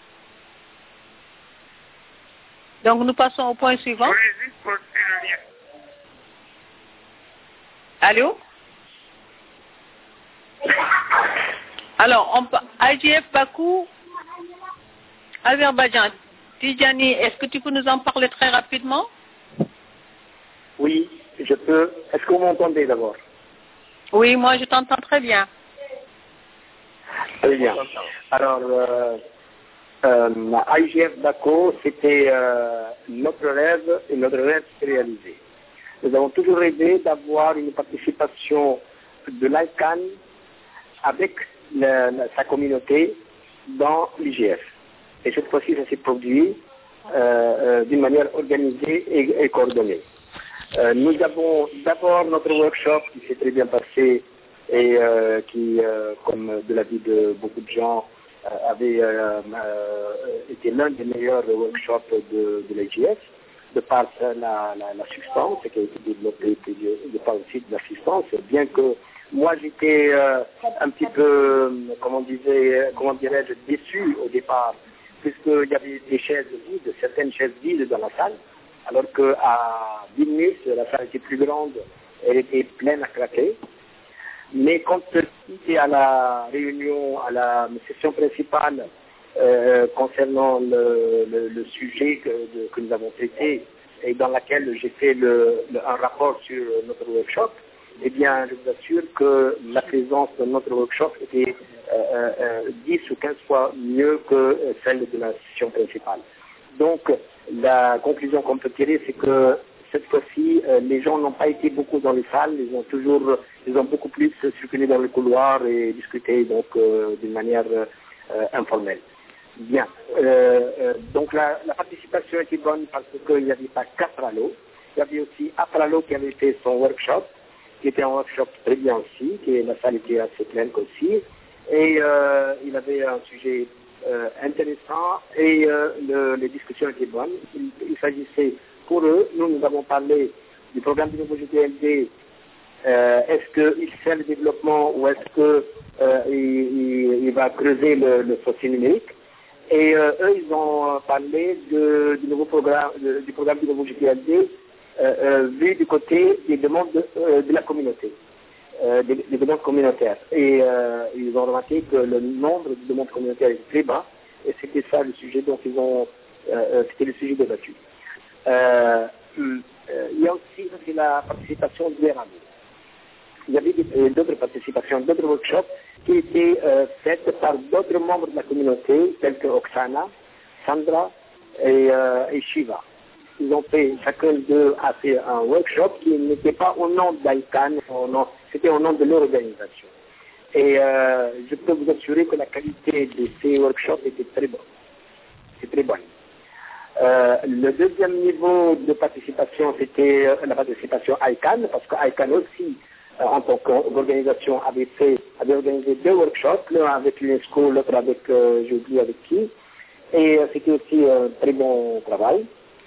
Donc nous passons au point suivant. Allô? Alors, on, I G F Bakou, Azerbaïdjan. Tidjani, est-ce que tu peux nous en parler très rapidement? Oui, je peux. Est-ce que vous m'entendez d'abord? Oui, moi je t'entends très bien. Très bien. Alors, euh, euh, I G F Bakou, c'était euh, notre rêve et notre rêve s'est réalisé. Nous avons toujours rêvé d'avoir une participation de l'I C A N avec le, la, sa communauté dans l'I G F. Et cette fois-ci, ça s'est produit euh, euh, d'une manière organisée et, et coordonnée. Euh, nous avons d'abord notre workshop qui s'est très bien passé et euh, qui, euh, comme de l'avis de beaucoup de gens, euh, avait euh, euh, été l'un des meilleurs workshops de, de l'I G F. De par la, la, la substance qui a été développée, de par aussi de l'assistance, bien que moi j'étais euh, un petit peu, comment, disait, comment dirais-je, déçu au départ, puisqu'il y avait des chaises vides, certaines chaises vides dans la salle, alors qu'à Vilnius, la salle était plus grande elle était pleine à craquer. Mais quand c'était à la réunion, à la session principale euh, concernant le, le, le sujet que, de, que nous avons traité et dans laquelle j'ai fait le, le, un rapport sur notre workshop, eh bien, je vous assure que la présence de notre workshop était euh, euh, dix ou quinze fois mieux que celle de la session principale. Donc, la conclusion qu'on peut tirer, c'est que cette fois-ci, euh, les gens n'ont pas été beaucoup dans les salles, ils ont toujours, ils ont beaucoup plus circulé dans les couloirs et discuté donc euh, d'une manière euh, informelle. Bien. Euh, euh, donc la, la participation était bonne parce qu'il n'y avait pas qu'Afralo, il y avait aussi Afralo qui avait fait son workshop, qui était un workshop très bien aussi, qui la salle était assez pleine aussi, et euh, il avait un sujet euh, intéressant et euh, le, les discussions étaient bonnes. Il, il s'agissait pour eux, nous nous avons parlé du programme du nouveau G T L D, euh, est-ce qu'il fait le développement ou est-ce qu'il euh, il, il va creuser le, le fossé numérique? Et euh, eux, ils ont parlé de, du nouveau programme, de, du programme du nouveau G T L D euh, euh, vu du côté des demandes de, euh, de la communauté, euh, des, des demandes communautaires. Et euh, ils ont remarqué que le nombre de demandes communautaires est très bas, et c'était ça le sujet dont ils ont, euh, c'était le sujet débattu. Euh, il y a aussi c'est la participation de l'Erasmus. Il y avait euh, d'autres participations, d'autres workshops qui étaient euh, faites par d'autres membres de la communauté, tels que Oksana, Sandra et, euh, et Shiva. Ils ont fait, chacun d'eux a fait un workshop qui n'était pas au nom d'Aikan, c'était au nom de leur organisation. Et euh, je peux vous assurer que la qualité de ces workshops était très bonne. C'est très bonne. Euh, le deuxième niveau de participation, c'était euh, la participation ICANN, parce que ICANN aussi, euh, en tant qu'organisation, avait fait, avait organisé deux workshops, l'un avec l'UNESCO, l'autre avec, euh, j'ai oublié avec qui, et euh, c'était aussi un très bon travail.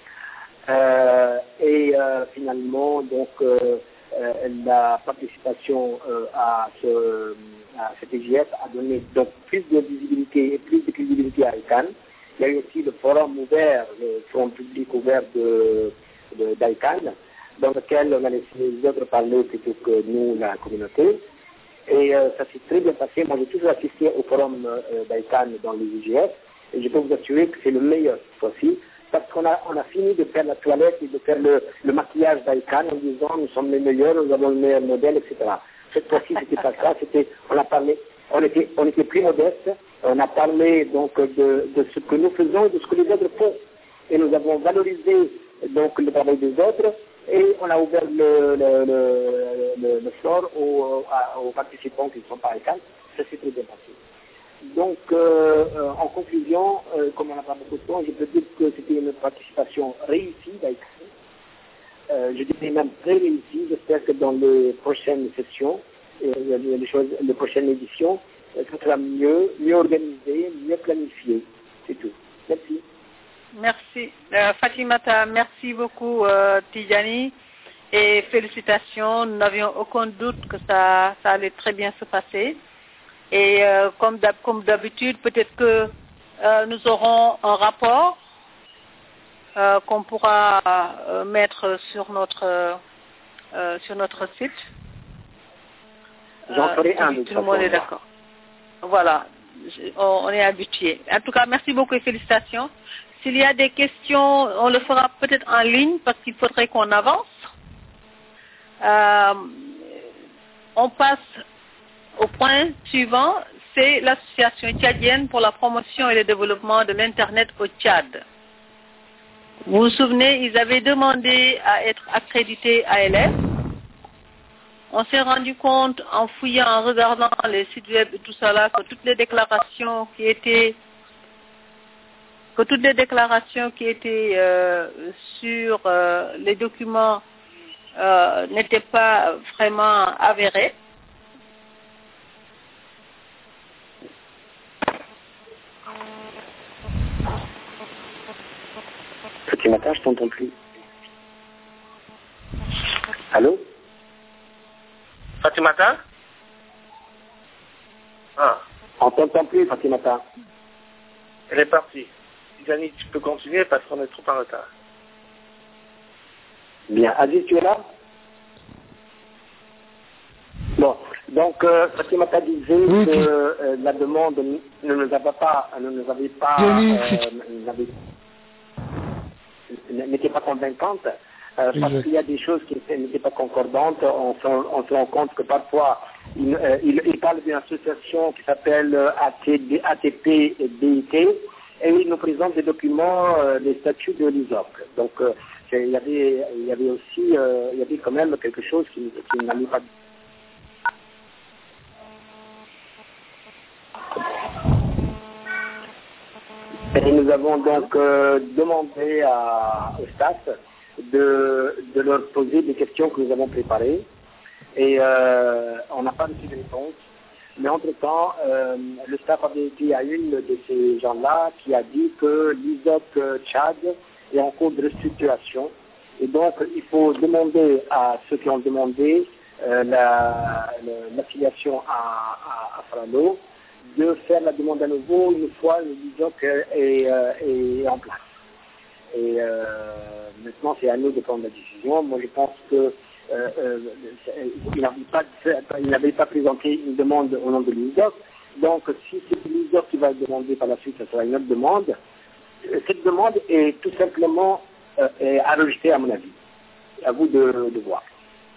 Euh, et euh, finalement, donc, euh, euh, la participation euh, à, ce, à cet I G F a donné donc plus de visibilité et plus de crédibilité à ICANN. Il y a eu aussi le forum ouvert, le forum public ouvert de, de, d'ICANN, dans lequel on a laissé les autres parler plutôt que nous, la communauté. Et euh, ça s'est très bien passé. Moi, j'ai toujours assisté au forum euh, d'ICANN dans les I G F, et je peux vous assurer que c'est le meilleur cette fois-ci, parce qu'on a, on a fini de faire la toilette et de faire le, le maquillage d'ICANN en disant nous sommes les meilleurs, nous avons le meilleur modèle, et cetera. Cette fois-ci, c'était pas ça. C'était, on a parlé, on était, on était plus modeste. On a parlé donc de, de ce que nous faisons et de ce que les autres font. Et nous avons valorisé donc le travail des autres et on a ouvert le, le, le, le, le floor aux, aux participants qui ne sont pas à ICANN. Ça s'est très bien passé. Donc, euh, euh, en conclusion, euh, comme on n'a pas beaucoup de temps, je peux dire que c'était une participation réussie d'ICANN. Euh, je dirais même très réussie. J'espère que dans les prochaines sessions, euh, les, choses, les prochaines éditions, ce sera mieux, mieux organisé, mieux planifié. C'est tout. Merci. Merci. Euh, Fatimata, merci beaucoup euh, Tidjani et félicitations. Nous n'avions aucun doute que ça, ça allait très bien se passer. Et euh, comme, d'hab, comme d'habitude, peut-être que euh, nous aurons un rapport euh, qu'on pourra euh, mettre sur notre, euh, sur notre site. J'en ferai euh, un de tout le monde est d'accord. Voilà, on est habitué. En tout cas, merci beaucoup et félicitations. S'il y a des questions, on le fera peut-être en ligne parce qu'il faudrait qu'on avance. Euh, on passe au point suivant, c'est l'association tchadienne pour la promotion et le développement de l'Internet au Tchad. Vous vous souvenez, ils avaient demandé à être accrédités A L F. On s'est rendu compte en fouillant, en regardant les sites web et tout ça là, que toutes les déclarations qui étaient, que toutes les déclarations qui étaient euh, sur euh, les documents euh, n'étaient pas vraiment avérées. Fatimata, je t'entends plus. Allô? Fatimata? Ah. On t'entend plus, Fatimata. Elle est partie. Tidjani, tu peux continuer parce qu'on est trop en retard. Bien. Aziz, tu es là? Donc, euh, Fatimata disait oui, que euh, la demande ne nous avait pas, ne nous avait pas, euh, n'était pas convaincante, euh, parce qu'il y a des choses qui n'étaient pas concordantes. On, on se rend compte que parfois, il, euh, il, il parle d'une association qui s'appelle A T P et D I T, et il nous présente des documents, euh, des statuts de l'I S O C. Donc, euh, il y avait, il y avait aussi, euh, il y avait quand même quelque chose qui, qui n'allait pas. Et nous avons donc euh, demandé à, au staff de, de leur poser des questions que nous avons préparées. Et euh, on n'a pas reçu de réponse. Mais entre-temps, euh, le staff avait été à une de ces gens-là qui a dit que l'I S O C Tchad est en cours de restructuration. Et donc, il faut demander à ceux qui ont demandé euh, la, l'affiliation à, à, à Fralo de faire la demande à nouveau une fois le l'I S O C est, euh, est en place. Et euh, maintenant, c'est à nous de prendre la décision. Moi, je pense que euh, euh, il n'avait pas, il n'avait pas présenté une demande au nom de l'I S O C. Donc, si c'est l'I S O C qui va le demander par la suite, ce sera une autre demande. Cette demande est tout simplement euh, est à rejeter, à mon avis. À vous de, de voir.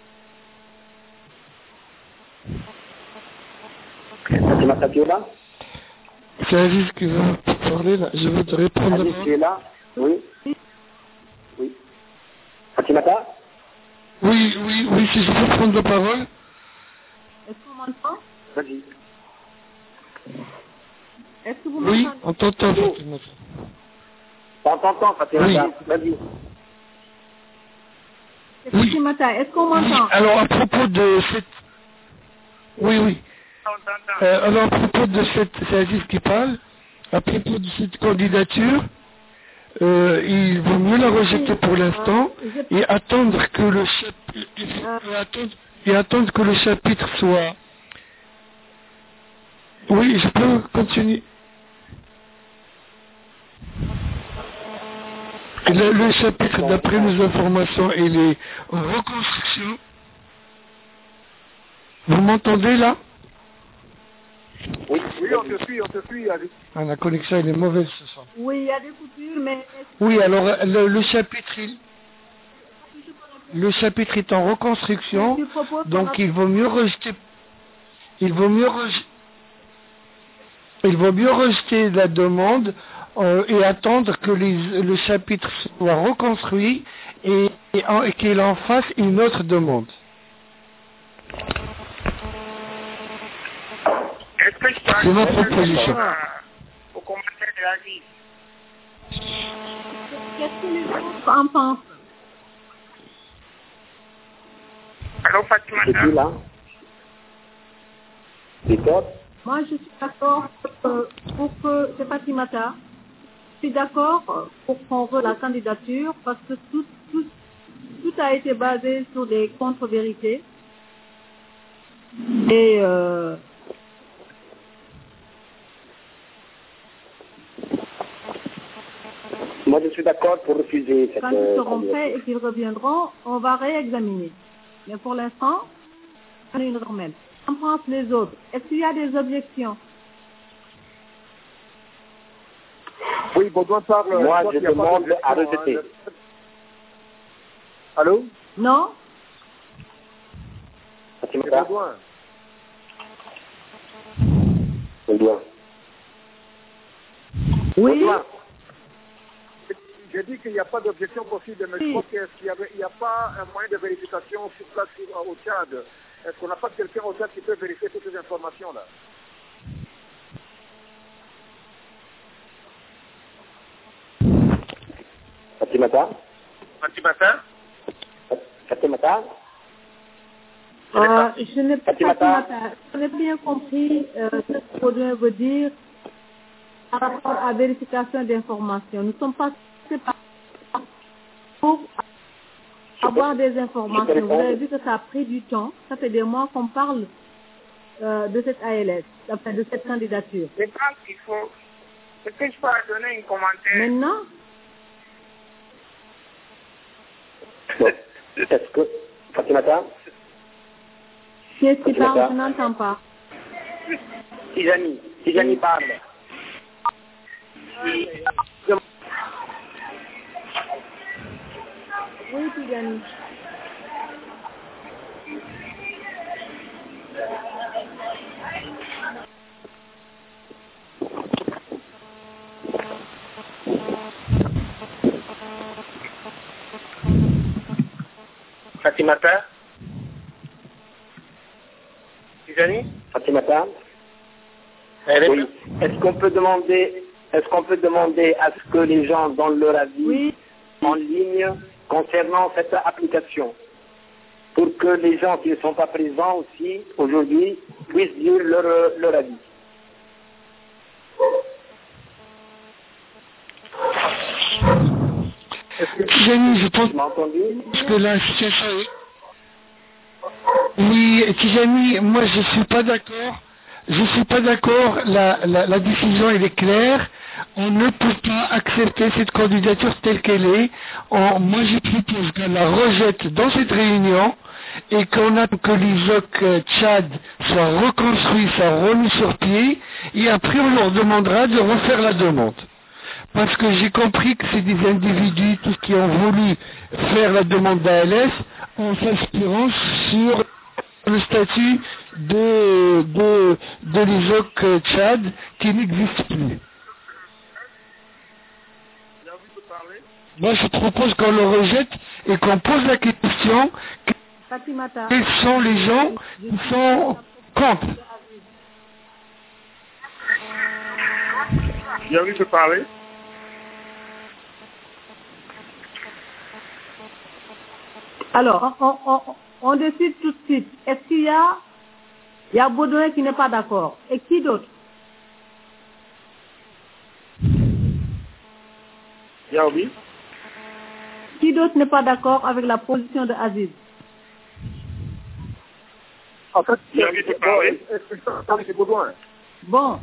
Fatima Tapiola? C'est Aziz qui va parler là. Je veux te répondre. Aziz, tu es là? Oui. Oui. Fatimata? Oui, oui, oui, si je peux prendre la parole. Est-ce qu'on m'entend? Vas-y. Est-ce que vous oui, m'entendez? on t'entend, Fatimata. On t'entend, Fatimata. Oui. Vas-y. Oui. Fatimata, est-ce qu'on m'entend? Oui. Alors, à propos de cette... Oui, oui. Euh, alors, à propos de cette... C'est Aziz qui parle. À propos de cette candidature, euh, il vaut mieux la rejeter pour l'instant et attendre que le chapitre... Et attendre, et attendre que le chapitre soit... Oui, je peux continuer. Le, le chapitre, d'après nos informations, il est en reconstruction. Vous m'entendez là? Oui, oui, on te suit, on te suit. Allez. Ah, la connexion, elle est mauvaise ce soir. Oui, il y a des coupures, mais... Oui, alors le, le chapitre, il... le chapitre est en reconstruction, donc il vaut mieux rejeter... Il vaut mieux rejeter... Il vaut mieux rejeter la demande euh, et attendre que les, le chapitre soit reconstruit et, et, en, et qu'il en fasse une autre demande. Est-ce que je peux C'est ma proposition. Au commentaire de la vie. Qu'est-ce que les autres en pensent? Allô, Fatima? C'est qui là? C'est toi? Moi, je suis d'accord euh, pour que, c'est Fatimata, je suis d'accord pour qu'on veut la candidature parce que tout, tout, tout a été basé sur des contre-vérités. Et euh, moi, je suis d'accord pour refuser cette... Quand ils seront prêts et qu'ils reviendront, on va réexaminer. Mais pour l'instant, on est une remède. On pense les autres. Est-ce qu'il y a des objections? Oui, Baudouin parle. Moi, je demande à rejeter. Hein. Allô? Non? C'est Baudouin. Baudouin. Oui. Baudouin. J'ai dit qu'il n'y a pas d'objection possible, mais je crois qu'il n'y a pas un moyen de vérification sur place au Tchad. Est-ce qu'on n'a pas quelqu'un au Tchad qui peut vérifier toutes ces informations-là? Fatimata? Fatimata? Fatimata? Euh, je n'ai pas, je n'ai bien compris euh, ce que Baudouin veut dire par rapport à la vérification d'informations. Nous ne sommes pas pour avoir des informations. Vous avez vu que ça a pris du temps. Ça fait des mois qu'on parle euh, de cette A L S, enfin, de cette candidature. Je pense qu'il faut... Est-ce que je peux donner un commentaire? Maintenant? Est-ce que... Fatimata? Qui est-ce qui parle? Je n'entends pas. Tijani, Tijani parle. Oui, Tijani. Fatimata? Tijani? Fatimata? Oui. Est-ce qu'on peut demander, est-ce qu'on peut demander à ce que les gens donnent leur avis oui. en ligne concernant cette application, pour que les gens qui ne sont pas présents aussi aujourd'hui puissent dire leur, leur avis. Tijani, je pense que la situation est... Oui, Tijani, moi je suis pas d'accord. Je suis pas d'accord. La, la, la décision elle est claire. On ne peut pas accepter cette candidature telle qu'elle est. On, moi je propose qu'on la rejette dans cette réunion et qu'on a que l'ISOC Tchad soit reconstruit, soit remis sur pied, et après on leur demandera de refaire la demande. Parce que j'ai compris que c'est des individus tous qui ont voulu faire la demande d'A L S en s'inspirant sur le statut de, de, de l'ISOC Tchad qui n'existe plus. Moi je propose qu'on le rejette et qu'on pose la question Fatimata. Quels sont les gens qui sont contre? Yannick peut parler. Alors, on, on, on décide tout de suite. Est-ce qu'il y a, il y a Baudouin qui n'est pas d'accord? Et qui d'autre? Yaobi. Qui d'autre n'est pas d'accord avec la position de Aziz? En fait, Yaobi peut parler. c'est Baudouin. Bon.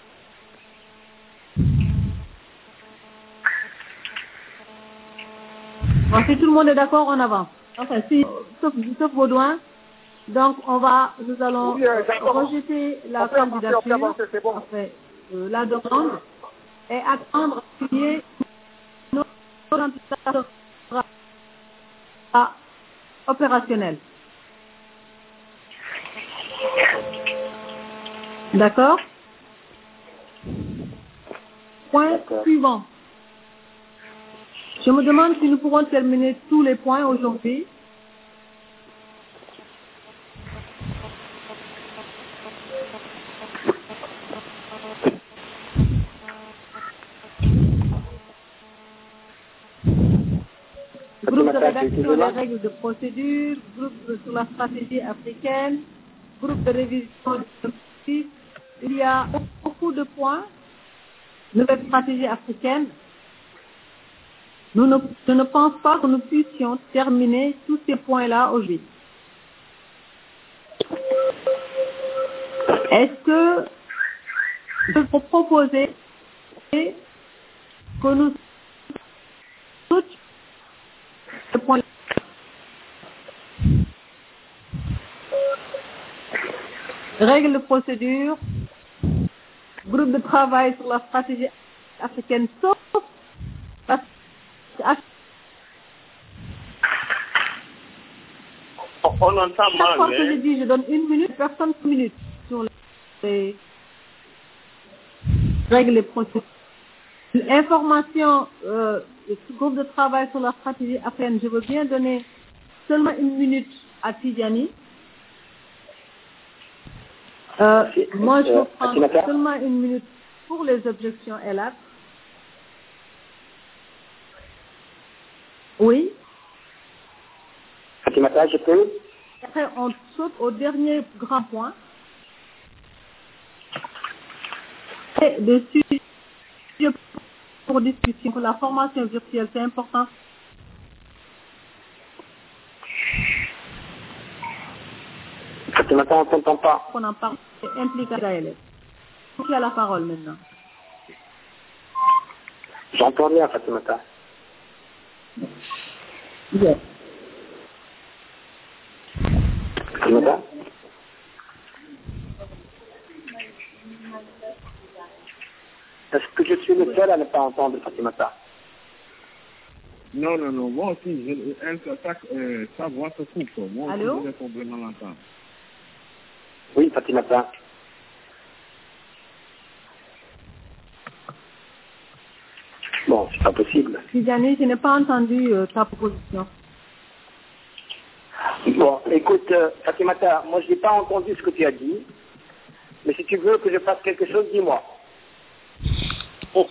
Bon, si tout le monde est d'accord, on avance. Enfin, si, sauf, sauf Baudouin. Donc, on va, nous allons Oui, euh, rejeter la peut avancer, candidature, on peut avancer, c'est bon. enfin, euh, la demande, et attendre qu'il y ait une candidature opérationnelle. D'accord? Point suivant. Je me demande si nous pourrons terminer tous les points aujourd'hui. Groupe de rédaction des règles de procédure, groupe sur la stratégie africaine, groupe de révision de justice. Il y a beaucoup de points. Nouvelle stratégie africaine. Nous ne, je ne pense pas que nous puissions terminer tous ces points-là aujourd'hui. Est-ce que je peux proposer que nous tous ces points règles de procédure, groupe de travail sur la stratégie africaine, sauf parce que on entend chaque mal. fois que hein? je dis je donne une minute, personne une minute sur les règles et procédures. L'information, euh, le groupe de travail sur la stratégie africaine, je veux bien donner seulement une minute à Tidjani. Euh, moi, je veux prendre seulement une minute pour les objections L A T. Oui. Fatimata, je peux? Après, on saute au dernier grand point. Et le sujet pour discussion, pour la formation virtuelle, c'est important. Fatimata, on ne t'entend pas. On en parle, c'est impliqué à l'élève. Qui a la parole maintenant? J'entends rien, Fatimata. Bien. Fatimata? Est-ce que je suis le seul à ne pas entendre Fatimata? Non, non, non. Moi aussi, je, elle, sa, euh, sa voix se coupe. Moi aussi, Allô? j'ai des problèmes à l'entendre. Oui, Fatimata. Bon, c'est pas possible. Tidjani, je n'ai pas entendu euh, ta proposition. Bon, écoute, euh, Fatimata, moi je n'ai pas entendu ce que tu as dit, mais si tu veux que je fasse quelque chose, dis-moi. Oh.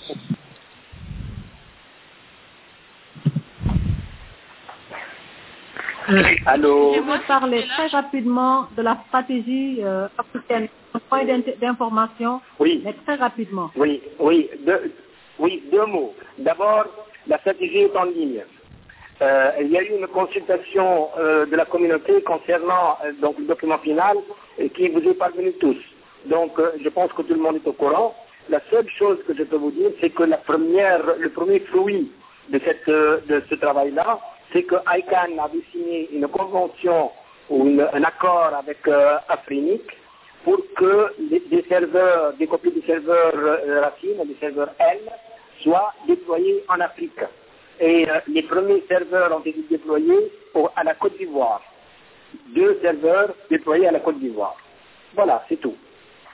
Euh, Allô? Je vais parler très rapidement de la stratégie euh, africaine, un point d'information, Oui. mais très rapidement. Oui, oui, deux, oui, deux mots. D'abord, la stratégie est en ligne. Euh, il y a eu une consultation euh, de la communauté concernant euh, donc, le document final et qui vous est parvenu tous. Donc, euh, je pense que tout le monde est au courant. La seule chose que je peux vous dire, c'est que la première, le premier fruit de, cette, euh, de ce travail-là, c'est que I C A N avait signé une convention ou une, un accord avec euh, Afrinic pour que les, des serveurs, des copies de serveurs euh, Racine et des serveurs L soient déployés en Afrique. Et euh, les premiers serveurs ont été déployés au, à la Côte d'Ivoire. Deux serveurs déployés à la Côte d'Ivoire. Voilà, c'est tout.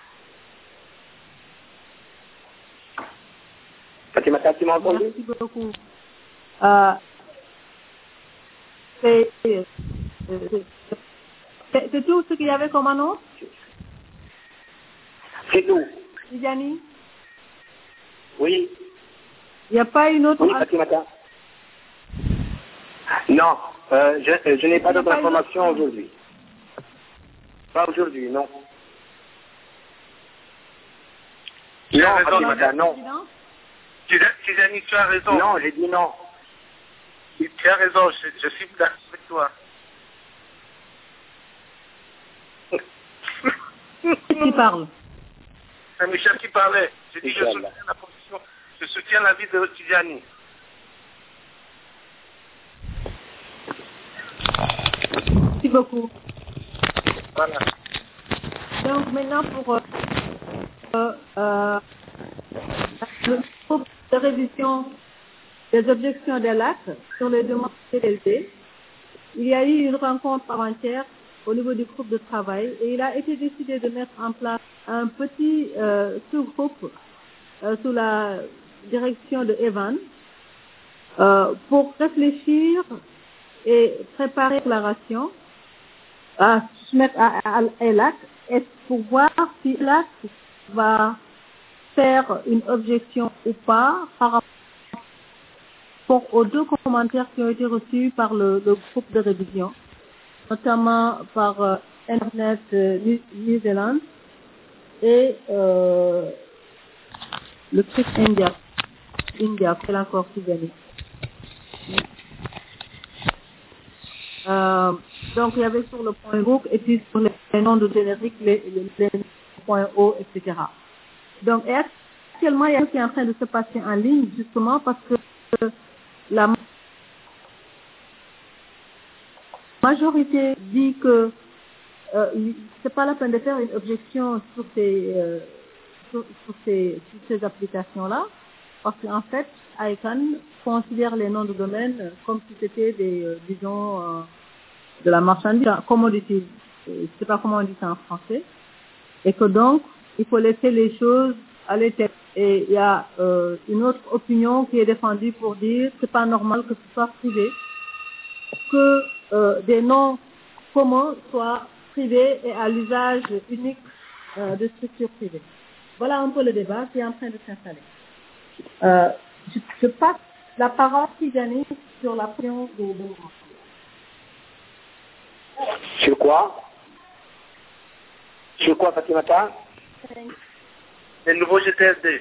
Fatimata, tu m'as entendu? Merci beaucoup. Euh, c'est, c'est, c'est, c'est tout ce qu'il y avait comme annonce? C'est tout. Tidjani? Oui. Il n'y a pas une autre... Oui, Fatimata. Non, euh, je, je n'ai pas d'autres informations aujourd'hui. Pas aujourd'hui, non. Tu as Non, raison, Fatimata, non. Tidjani, tu as raison. Non, j'ai dit non. Tu as raison, je, je suis d'accord avec toi. Qui parle? C'est Michel qui parlait. J'ai dit je soutiens la position, je soutiens l'avis de Tidjani. Merci beaucoup. Voilà. Donc maintenant pour euh, euh, euh, le groupe de révision des objections des lacs sur les demandes T L D, il y a eu une rencontre avant-hier au niveau du groupe de travail et il a été décidé de mettre en place un petit euh, sous-groupe euh, sous la direction de Evan euh, pour réfléchir et préparer une déclaration à soumettre à, à, à E L A C et pour voir si E L A C va faire une objection ou pas par rapport aux deux commentaires qui ont été reçus par le, le groupe de révision, notamment par euh, Internet euh, New, New Zealand et euh, le truc India. India, c'est encore plus gagné. Euh, donc, il y avait sur le point book et puis sur les, les noms de générique, les, les, les points O, et cetera. Donc, et actuellement, il y a ce qui est en train de se passer en ligne, justement, parce que euh, la majorité dit que euh, c'est pas la peine de faire une objection sur ces, euh, sur, sur ces, sur ces applications-là, parce qu'en fait, I C A N considère les noms de domaine comme si c'était des, euh, disons, euh, de la marchandise, commodity, je sais pas comment on dit ça en français, et que donc, il faut laisser les choses à l'état. Et il y a euh, une autre opinion qui est défendue pour dire que c'est pas normal que ce soit privé, que euh, des noms communs soient privés et à l'usage unique euh, de structures privées. Voilà un peu le débat qui est en train de s'installer. Euh, je, je passe la parole à Tidjani sur la question des deux. Sur quoi? Sur quoi, Fatimata? Les nouveaux G T S D.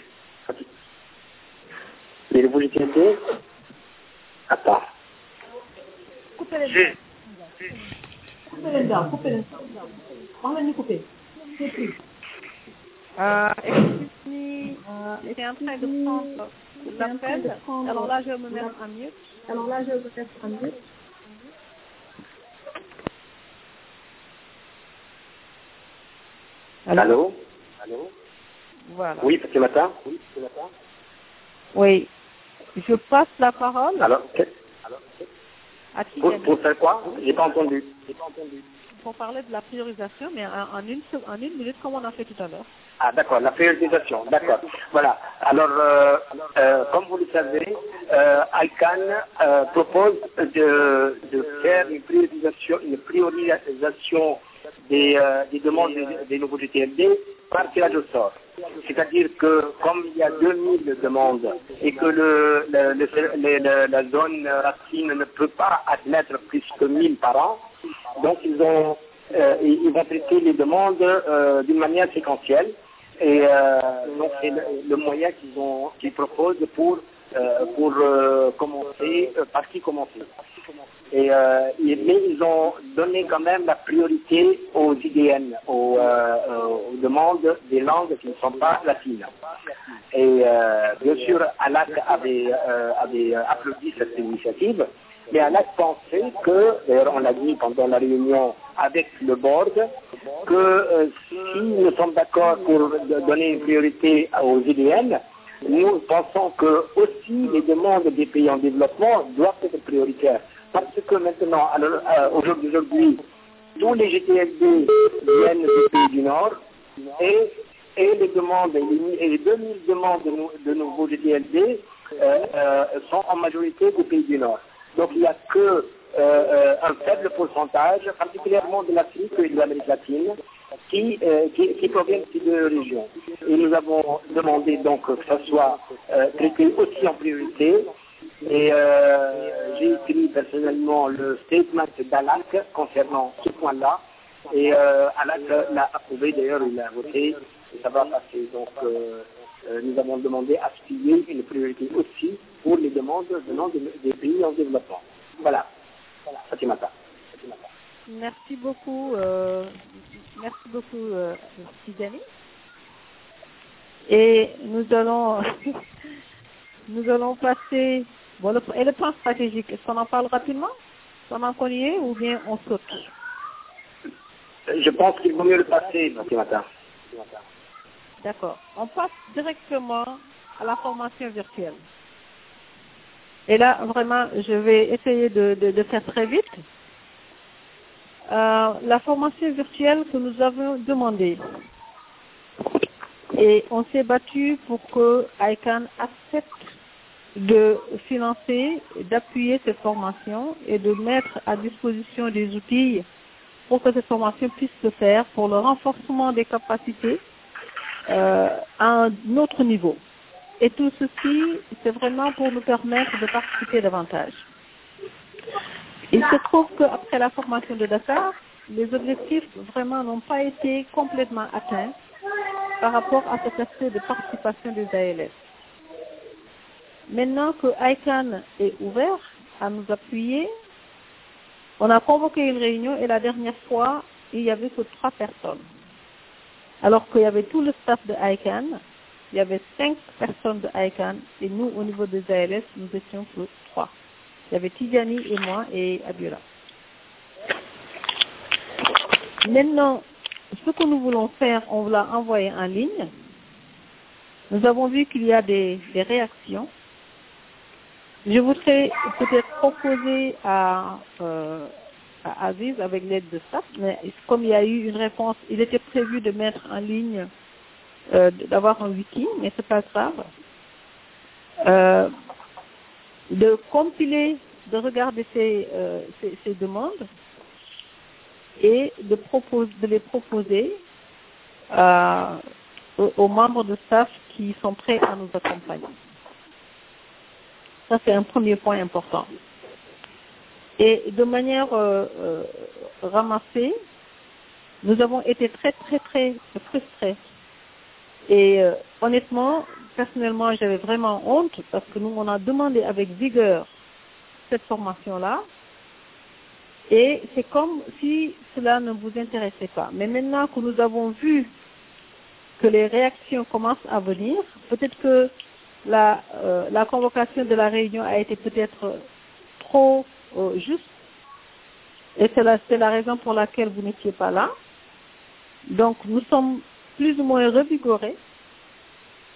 Les nouveaux G T S D? Attends. Coupez les dents. Coupez les dents, coupez les dents. On va les couper. C'est plus. Euh, excusez-moi, euh, j'étais en train de prendre l'appel. Alors là, je vais me mettre en mute. Alors là, je vais me mettre en mute. Allô? Allô? Voilà. Oui, petit matin. Oui. Je passe la parole Alors, à pour, Tigani pour faire quoi? J'ai pas entendu. pour parler de la priorisation, mais en, en une, se- en une minute, comme on a fait tout à l'heure. Ah, d'accord, la priorisation, d'accord. Voilà. Alors, euh, euh, comme vous le savez, euh, I C A N euh, propose de, de faire une priorisation, une priorisation des, euh, des demandes des, des nouveaux G T L D par tirage au sort. C'est-à-dire que comme il y a deux mille demandes et que le, le, le, le- le- la zone racine ne peut pas admettre plus que mille par an, donc ils ont euh, ils ils vont traiter les demandes euh, d'une manière séquentielle. Et euh, donc c'est le, le moyen qu'ils ont qu'ils proposent pour euh, pour euh, commencer euh, par qui commencer. Et euh, et- mais ils ont donné quand même la priorité aux I D N, aux, euh, aux demandes des langues qui ne sont pas latines. Et euh, bien sûr, Alak avait euh, avait applaudi cette initiative. Mais Alak pensait que, d'ailleurs on l'a dit pendant la réunion avec le board, que euh, si nous sommes d'accord pour de- donner une priorité aux I D N, nous pensons que aussi les demandes des pays en développement doivent être prioritaires. Parce que maintenant, alors, euh, aujourd'hui, aujourd'hui, tous les G T L D viennent des pays du Nord et, et les demandes, et les, et les deux mille demandes de, nou- de nouveaux G T L D euh, euh, sont en majorité des pays du Nord. Donc il n'y a que euh, euh, un faible pourcentage, particulièrement de l'Afrique et de l'Amérique latine, qui, euh, qui, qui proviennent de ces deux régions. Et nous avons demandé donc que ça soit euh, traité aussi en priorité. Et euh, j'ai écrit personnellement le statement d'Alak concernant ce point-là. Et euh, Alak l'a approuvé, d'ailleurs il l'a voté, et ça va passer. Donc euh, euh, nous avons demandé à ce qu'il y ait une priorité aussi pour les demandes venant de- des pays en développement. Voilà. Voilà, Fatimata. Fatimata. Merci beaucoup, euh, merci beaucoup, euh, Tigani. Et nous allons, nous allons passer, bon, le, et le plan stratégique, est-ce qu'on en parle rapidement? Pendant qu'on y est, ou bien on saute? Je pense qu'il vaut mieux le passer, Fatimata. D'accord. On passe directement à la formation virtuelle. Et là, vraiment, je vais essayer de, de, de faire très vite. Euh, la formation virtuelle que nous avons demandée. Et on s'est battu pour que I C A N accepte de financer, d'appuyer cette formation et de mettre à disposition des outils pour que cette formation puisse se faire pour le renforcement des capacités euh, à un autre niveau. Et tout ceci, c'est vraiment pour nous permettre de participer davantage. Il se trouve qu'après la formation de Dakar, les objectifs vraiment n'ont pas été complètement atteints par rapport à cet aspect de participation des A L S. Maintenant que I C A N est ouvert à nous appuyer, on a convoqué une réunion et la dernière fois, il n'y avait que trois personnes. Alors qu'il y avait tout le staff de I C A N, il y avait cinq personnes de I C A N et nous, au niveau des A L S, nous étions que trois. Il y avait Tidjani et moi et Abiola. Maintenant, ce que nous voulons faire, on l'a envoyé en ligne. Nous avons vu qu'il y a des, des réactions. Je voudrais peut-être proposer à, euh, à Aziz, avec l'aide de staff, mais comme il y a eu une réponse, il était prévu de mettre en ligne, euh, d'avoir un wiki, mais c'est pas grave. Euh, de compiler, de regarder ces, euh, ces, ces demandes et de, propose, de les proposer euh, aux, aux membres de staff qui sont prêts à nous accompagner. Ça, c'est un premier point important. Et de manière euh, euh, ramassée, nous avons été très, très, très frustrés. Et euh, honnêtement, personnellement, j'avais vraiment honte parce que nous, on a demandé avec vigueur cette formation-là. Et c'est comme si cela ne vous intéressait pas. Mais maintenant que nous avons vu que les réactions commencent à venir, peut-être que la, euh, la convocation de la réunion a été peut-être trop euh, juste. Et c'est la, c'est la raison pour laquelle vous n'étiez pas là. Donc nous sommes plus ou moins revigorés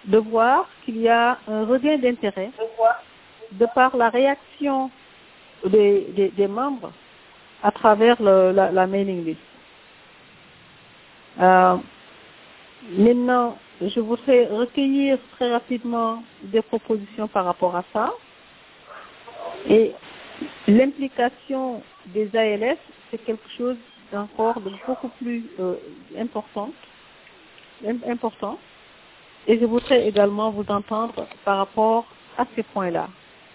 de voir qu'il y a un regain d'intérêt de par la réaction des, des, des membres à travers le, la, la mailing list. Euh, maintenant, je voudrais recueillir très rapidement des propositions par rapport à ça. Et l'implication des A L S, c'est quelque chose encore de beaucoup plus euh, important, important. Et je voudrais également vous entendre par rapport à ces points-là.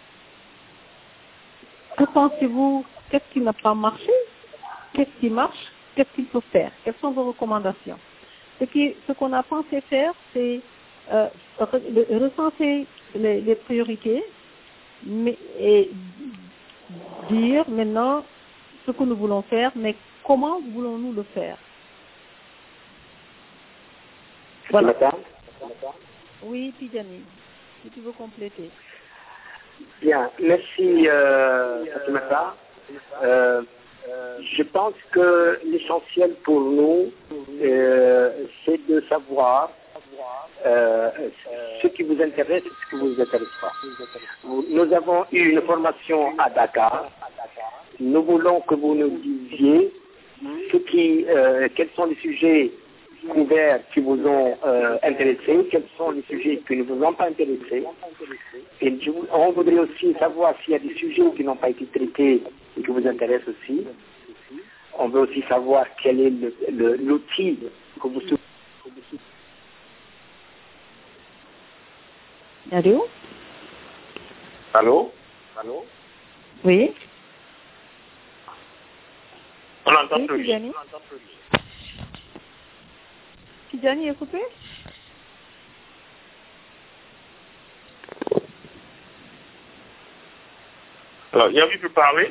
Que pensez-vous? Qu'est-ce qui n'a pas marché? Qu'est-ce qui marche? Qu'est-ce qu'il faut faire? Quelles sont vos recommandations? Ce qui, ce qu'on a pensé faire, c'est euh, recenser les, les priorités mais, et dire maintenant ce que nous voulons faire, mais comment voulons-nous le faire? Voilà. Oui, Tidjani, si tu veux compléter. Bien, merci euh, Fatimata. Euh, je pense que l'essentiel pour nous, euh, c'est de savoir euh, ce qui vous intéresse et ce qui ne vous intéresse pas. Nous avons eu une formation à Dakar. Nous voulons que vous nous disiez ce qui, euh, quels sont les sujets couverts qui vous ont euh, intéressé, quels sont les sujets qui ne vous ont pas intéressé. Et je, on voudrait aussi savoir s'il y a des sujets qui n'ont pas été traités et qui vous intéressent aussi. On veut aussi savoir quel est le, le, l'outil que vous... Allô? Allô? Allô? Oui. On entend oui, plus. Tidjani. Tidjani est coupé? Alors, Yaobi peut parler?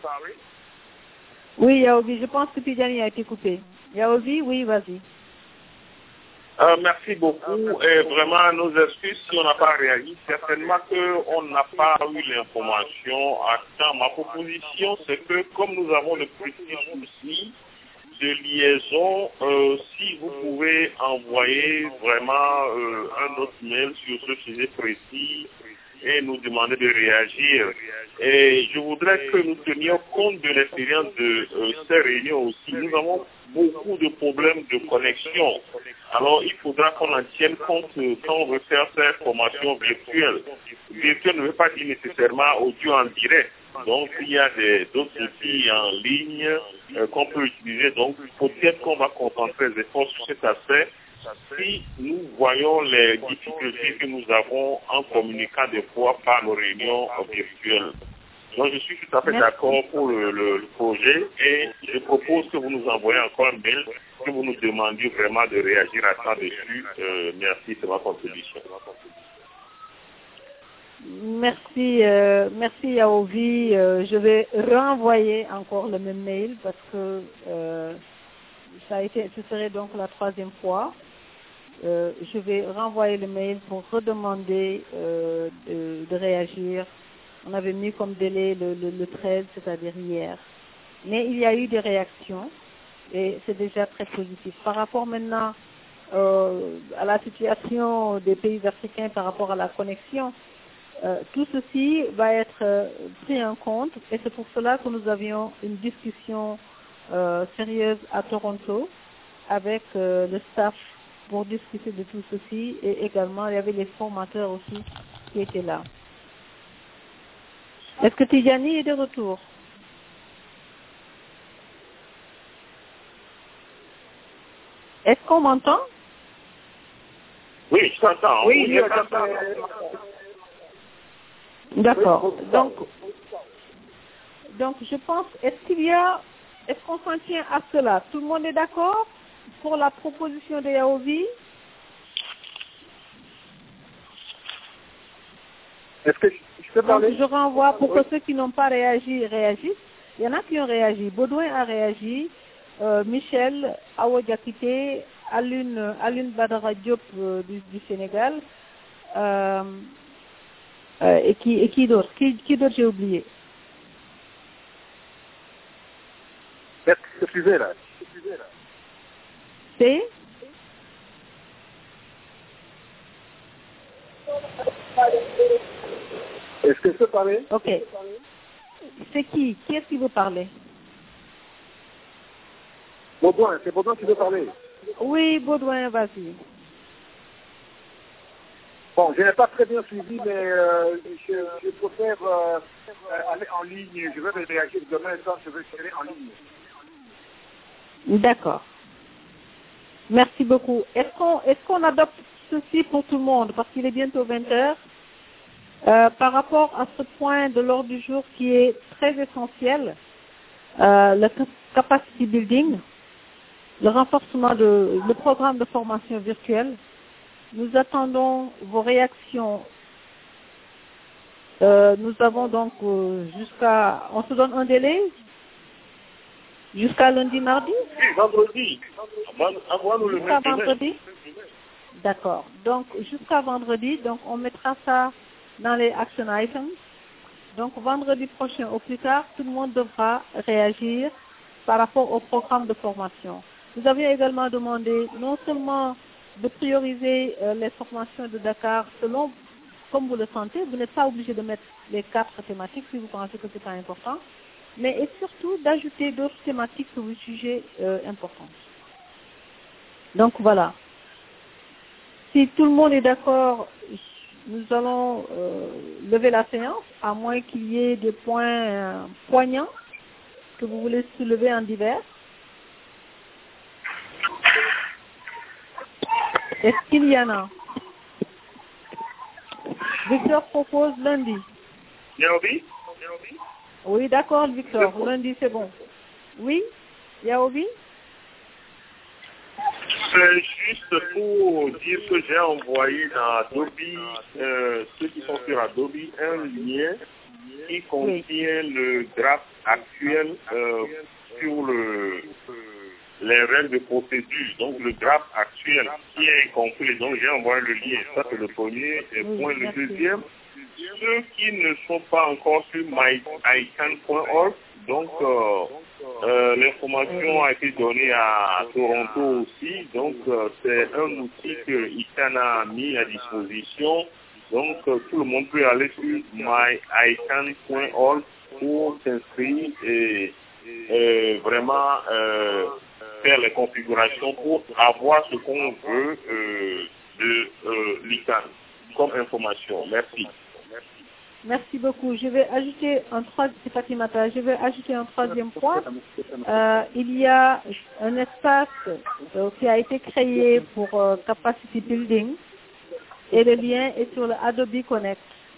Oui, Yaobi, je pense que Tidjani a été coupé. Yaobi, oui, vas-y. Euh, merci beaucoup. Et vraiment, nos excuses si on n'a pas réagi. Certainement qu'on n'a pas eu l'information à temps. Ma proposition, c'est que comme nous avons le petit souci de liaison, euh, si vous pouvez envoyer vraiment euh, un autre mail sur ce sujet précis et nous demander de réagir. Et je voudrais que nous tenions compte de l'expérience de euh, ces réunions aussi. Nous avons beaucoup de problèmes de connexion. Alors, il faudra qu'on en tienne compte quand on veut faire ces formations virtuelles. Virtuelle ne veut pas dire nécessairement audio en direct. Donc, il y a des, d'autres outils en ligne euh, qu'on peut utiliser. Donc, peut-être qu'on va concentrer les efforts sur cet aspect si nous voyons les difficultés que nous avons en communiquant des fois par nos réunions virtuelles. Donc, je suis tout à fait Merci. d'accord pour le, le, le projet et je propose que vous nous envoyez encore un mail, que vous nous demandiez vraiment de réagir à temps dessus. Euh, merci, c'est ma contribution. Merci, euh, merci Yaovi. Euh, je vais renvoyer encore le même mail parce que euh, ça a été, ce serait donc la troisième fois. Euh, je vais renvoyer le mail pour redemander euh, de, de réagir. On avait mis comme délai le, le, le treize, c'est-à-dire hier. Mais il y a eu des réactions et c'est déjà très positif. Par rapport maintenant euh, à la situation des pays africains par rapport à la connexion, euh, tout ceci va être euh, pris en compte et c'est pour cela que nous avions une discussion euh, sérieuse à Toronto avec euh, le staff pour discuter de tout ceci et également il y avait les formateurs aussi qui étaient là. Est-ce que Tidjani est de retour? Est-ce qu'on m'entend? Oui, je t'entends. Oui, oui, je t'entends. D'accord. Donc, donc, je pense, est-ce qu'il y a, est-ce qu'on s'en tient à cela? Tout le monde est d'accord pour la proposition de Yaovi? Est-ce que je peux parler? Donc, je renvoie pour que ceux qui n'ont pas réagi réagissent. Il y en a qui ont réagi. Baudouin a réagi. Euh, Michel Awadjakite, Alune, Alune Badara Diop euh, du, du Sénégal. Euh, euh, et qui, et qui d'autre? Qui, qui d'autre j'ai oublié? Qu'est-ce que tu fais là? C'est Est-ce que je peux parler? Ok. C'est qui? Qui est-ce qui veut parler? Baudouin, c'est Baudouin qui veut parler. Oui, Baudouin, vas-y. Bon, je n'ai pas très bien suivi, mais euh, je, je préfère euh, aller en ligne. Je vais réagir demain quand je vais aller en ligne. D'accord. Merci beaucoup. Est-ce qu'on est-ce qu'on adopte ceci pour tout le monde? Parce qu'il est bientôt vingt heures. Euh, par rapport à ce point de l'ordre du jour qui est très essentiel, euh, le capacity building, le renforcement de le programme de formation virtuelle, nous attendons vos réactions. Euh, nous avons donc euh, jusqu'à, on se donne un délai jusqu'à lundi, mardi? Oui, vendredi. Avant-nous le Jusqu'à vendredi? D'accord. Donc, jusqu'à vendredi, donc on mettra ça dans les action items. Donc, vendredi prochain au plus tard, tout le monde devra réagir par rapport au programme de formation. Nous avions également demandé non seulement de prioriser euh, les formations de Dakar selon, comme vous le sentez, vous n'êtes pas obligé de mettre les quatre thématiques si vous pensez que ce n'est pas important, mais et surtout d'ajouter d'autres thématiques que vous jugez euh, importantes. Donc voilà. Si tout le monde est d'accord, nous allons euh, lever la séance, à moins qu'il y ait des points euh, poignants que vous voulez soulever en divers. Est-ce qu'il y en a? Victor propose lundi. Yaobi? Oui, d'accord, Victor. Lundi, c'est bon. Oui, Yaobi? C'est juste pour dire que j'ai envoyé dans Adobe, euh, ceux qui sont sur Adobe, un lien qui contient le draft actuel euh, sur le, les règles de procédure. Donc le draft actuel qui est incomplet. Donc j'ai envoyé le lien. Ça c'est le premier point. Le deuxième, ceux qui ne sont pas encore sur my i can point org, donc euh, euh, l'information a été donnée à Toronto aussi, donc euh, c'est un outil que I C A N a mis à disposition, donc euh, tout le monde peut aller sur my i can point org pour s'inscrire et, et vraiment euh, faire les configurations pour avoir ce qu'on veut euh, de euh, l'I C A N comme information. Merci. Merci beaucoup. Je vais ajouter un troisième, Fatimata, je vais ajouter un troisième point. Euh, il y a un espace euh, qui a été créé pour euh, Capacity Building et le lien est sur le Adobe Connect.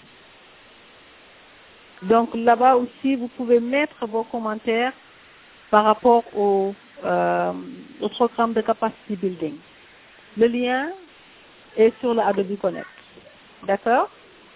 Donc là-bas aussi, vous pouvez mettre vos commentaires par rapport au, euh, au programme de Capacity Building. Le lien est sur le Adobe Connect. D'accord?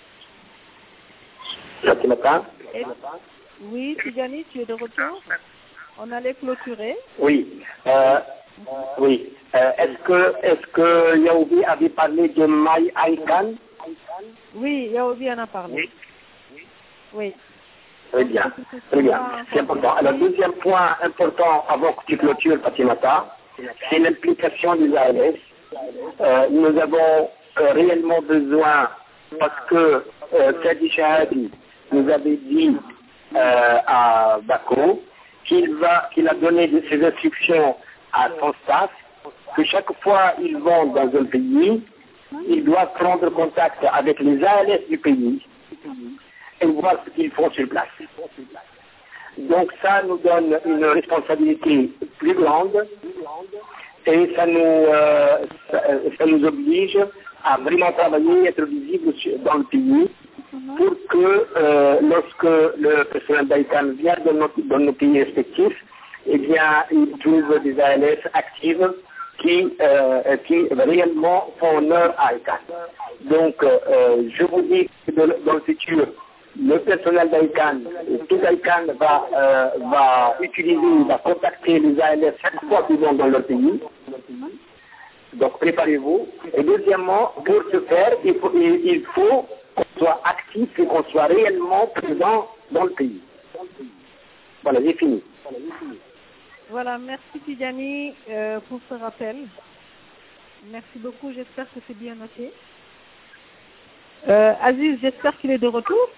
Et, oui, Tidjani, tu es de retour? On allait clôturer. Oui. Euh, oui. Euh, est-ce que est-ce que Yaobi avait parlé de My I C A N? Oui, Yaobi en a parlé. Oui. Oui. Très bien. Très bien. C'est important. Alors, deuxième point important avant que tu clôtures, Fatimata, c'est l'implication des A L S. Euh, nous avons euh, réellement besoin, parce que euh, Sadi Shahadi nous avait dit euh, à Bako qu'il va, qu'il a donné de ses instructions à son staff que chaque fois ils vont dans un pays, ils doivent prendre contact avec les A L S du pays et voir ce qu'ils font sur place. Donc ça nous donne une responsabilité plus grande et ça nous, euh, ça, ça nous oblige à vraiment travailler, être visible dans le pays pour que euh, lorsque le personnel d'I C A N vient dans nos, dans nos pays respectifs, eh bien, il trouve des A L S actives qui, euh, qui réellement font honneur à I C A N. Donc, euh, je vous dis que dans, dans le futur, le personnel d'I C A N, tout I C A N va, euh, va utiliser, va contacter les A L S chaque fois qu'ils vont dans leur pays. Donc, préparez-vous. Et deuxièmement, pour ce faire, il faut, il, il faut qu'on soit actif et qu'on soit réellement présent dans le pays. Voilà, j'ai fini. Voilà, merci Tidjani euh, pour ce rappel. Merci beaucoup, j'espère que c'est bien noté. Euh, Aziz, j'espère qu'il est de retour.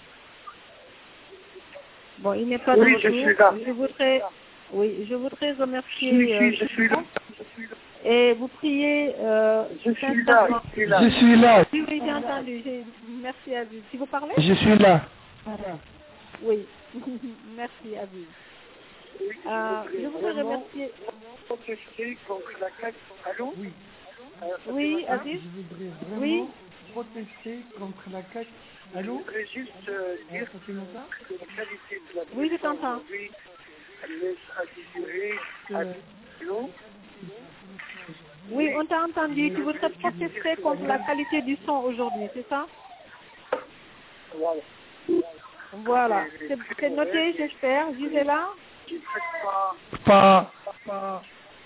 Bon, il n'est pas Oui, de je retour. suis là. Je voudrais, oui, je voudrais remercier. Oui, euh, si, je suis là. Et vous priez. Euh, Je suis là, sincèrement- je suis là. Je suis là. Oui, oui, j'ai entendu. J'ai- Merci Aziz. Si vous parlez. Je suis là. Oui. Merci Aziz. Euh, je voudrais remercier. Protester contre la claque. Allô? Oui. Oui, Aziz. Je voudrais vraiment Oui. protester contre la C A C. Allô? Je voudrais juste euh, dire Ça fait longtemps? que la qualité de la Oui, je t'entends. aujourd'hui laisse à désirer. Allô? Oui, on t'a entendu. Tu voudrais protester contre la qualité du son aujourd'hui, c'est ça? Voilà. Voilà. C'est c'est noté, j'espère. Gisela? Pas. Pas.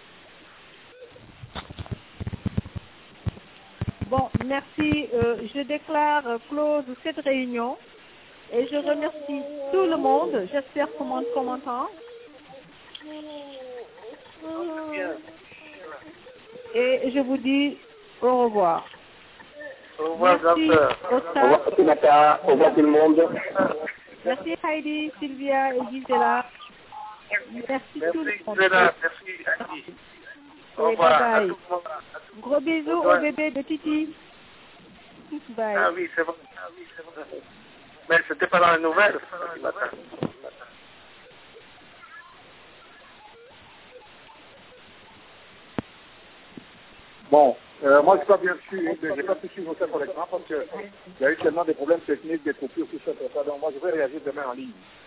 Bon, merci. Euh, je déclare euh, close cette réunion et je remercie tout le monde. J'espère qu'on m'en- qu'on m'entend. Et je vous dis au revoir. Au revoir, Merci, docteur. Au Oscar. revoir Fatimata, au revoir tout le monde. Merci Heidi, Sylvia et Gisela. Merci tout le Merci, monde. Zéna. Merci, Annie. Au Oui, revoir. bye À bye. tout le monde. Gros bisous Au au revoir. bébé de Titi. Bye. Ah oui, c'est vrai. Ah oui, c'est vrai. Mais c'était pas dans la nouvelle ce matin. Bon, euh, moi, je n'ai pas bien su, j'ai pas pu suivre ça correctement parce qu'il y a eu tellement de problèmes techniques, des coupures, tout ça, tout ça. Donc, moi, je vais réagir demain en ligne.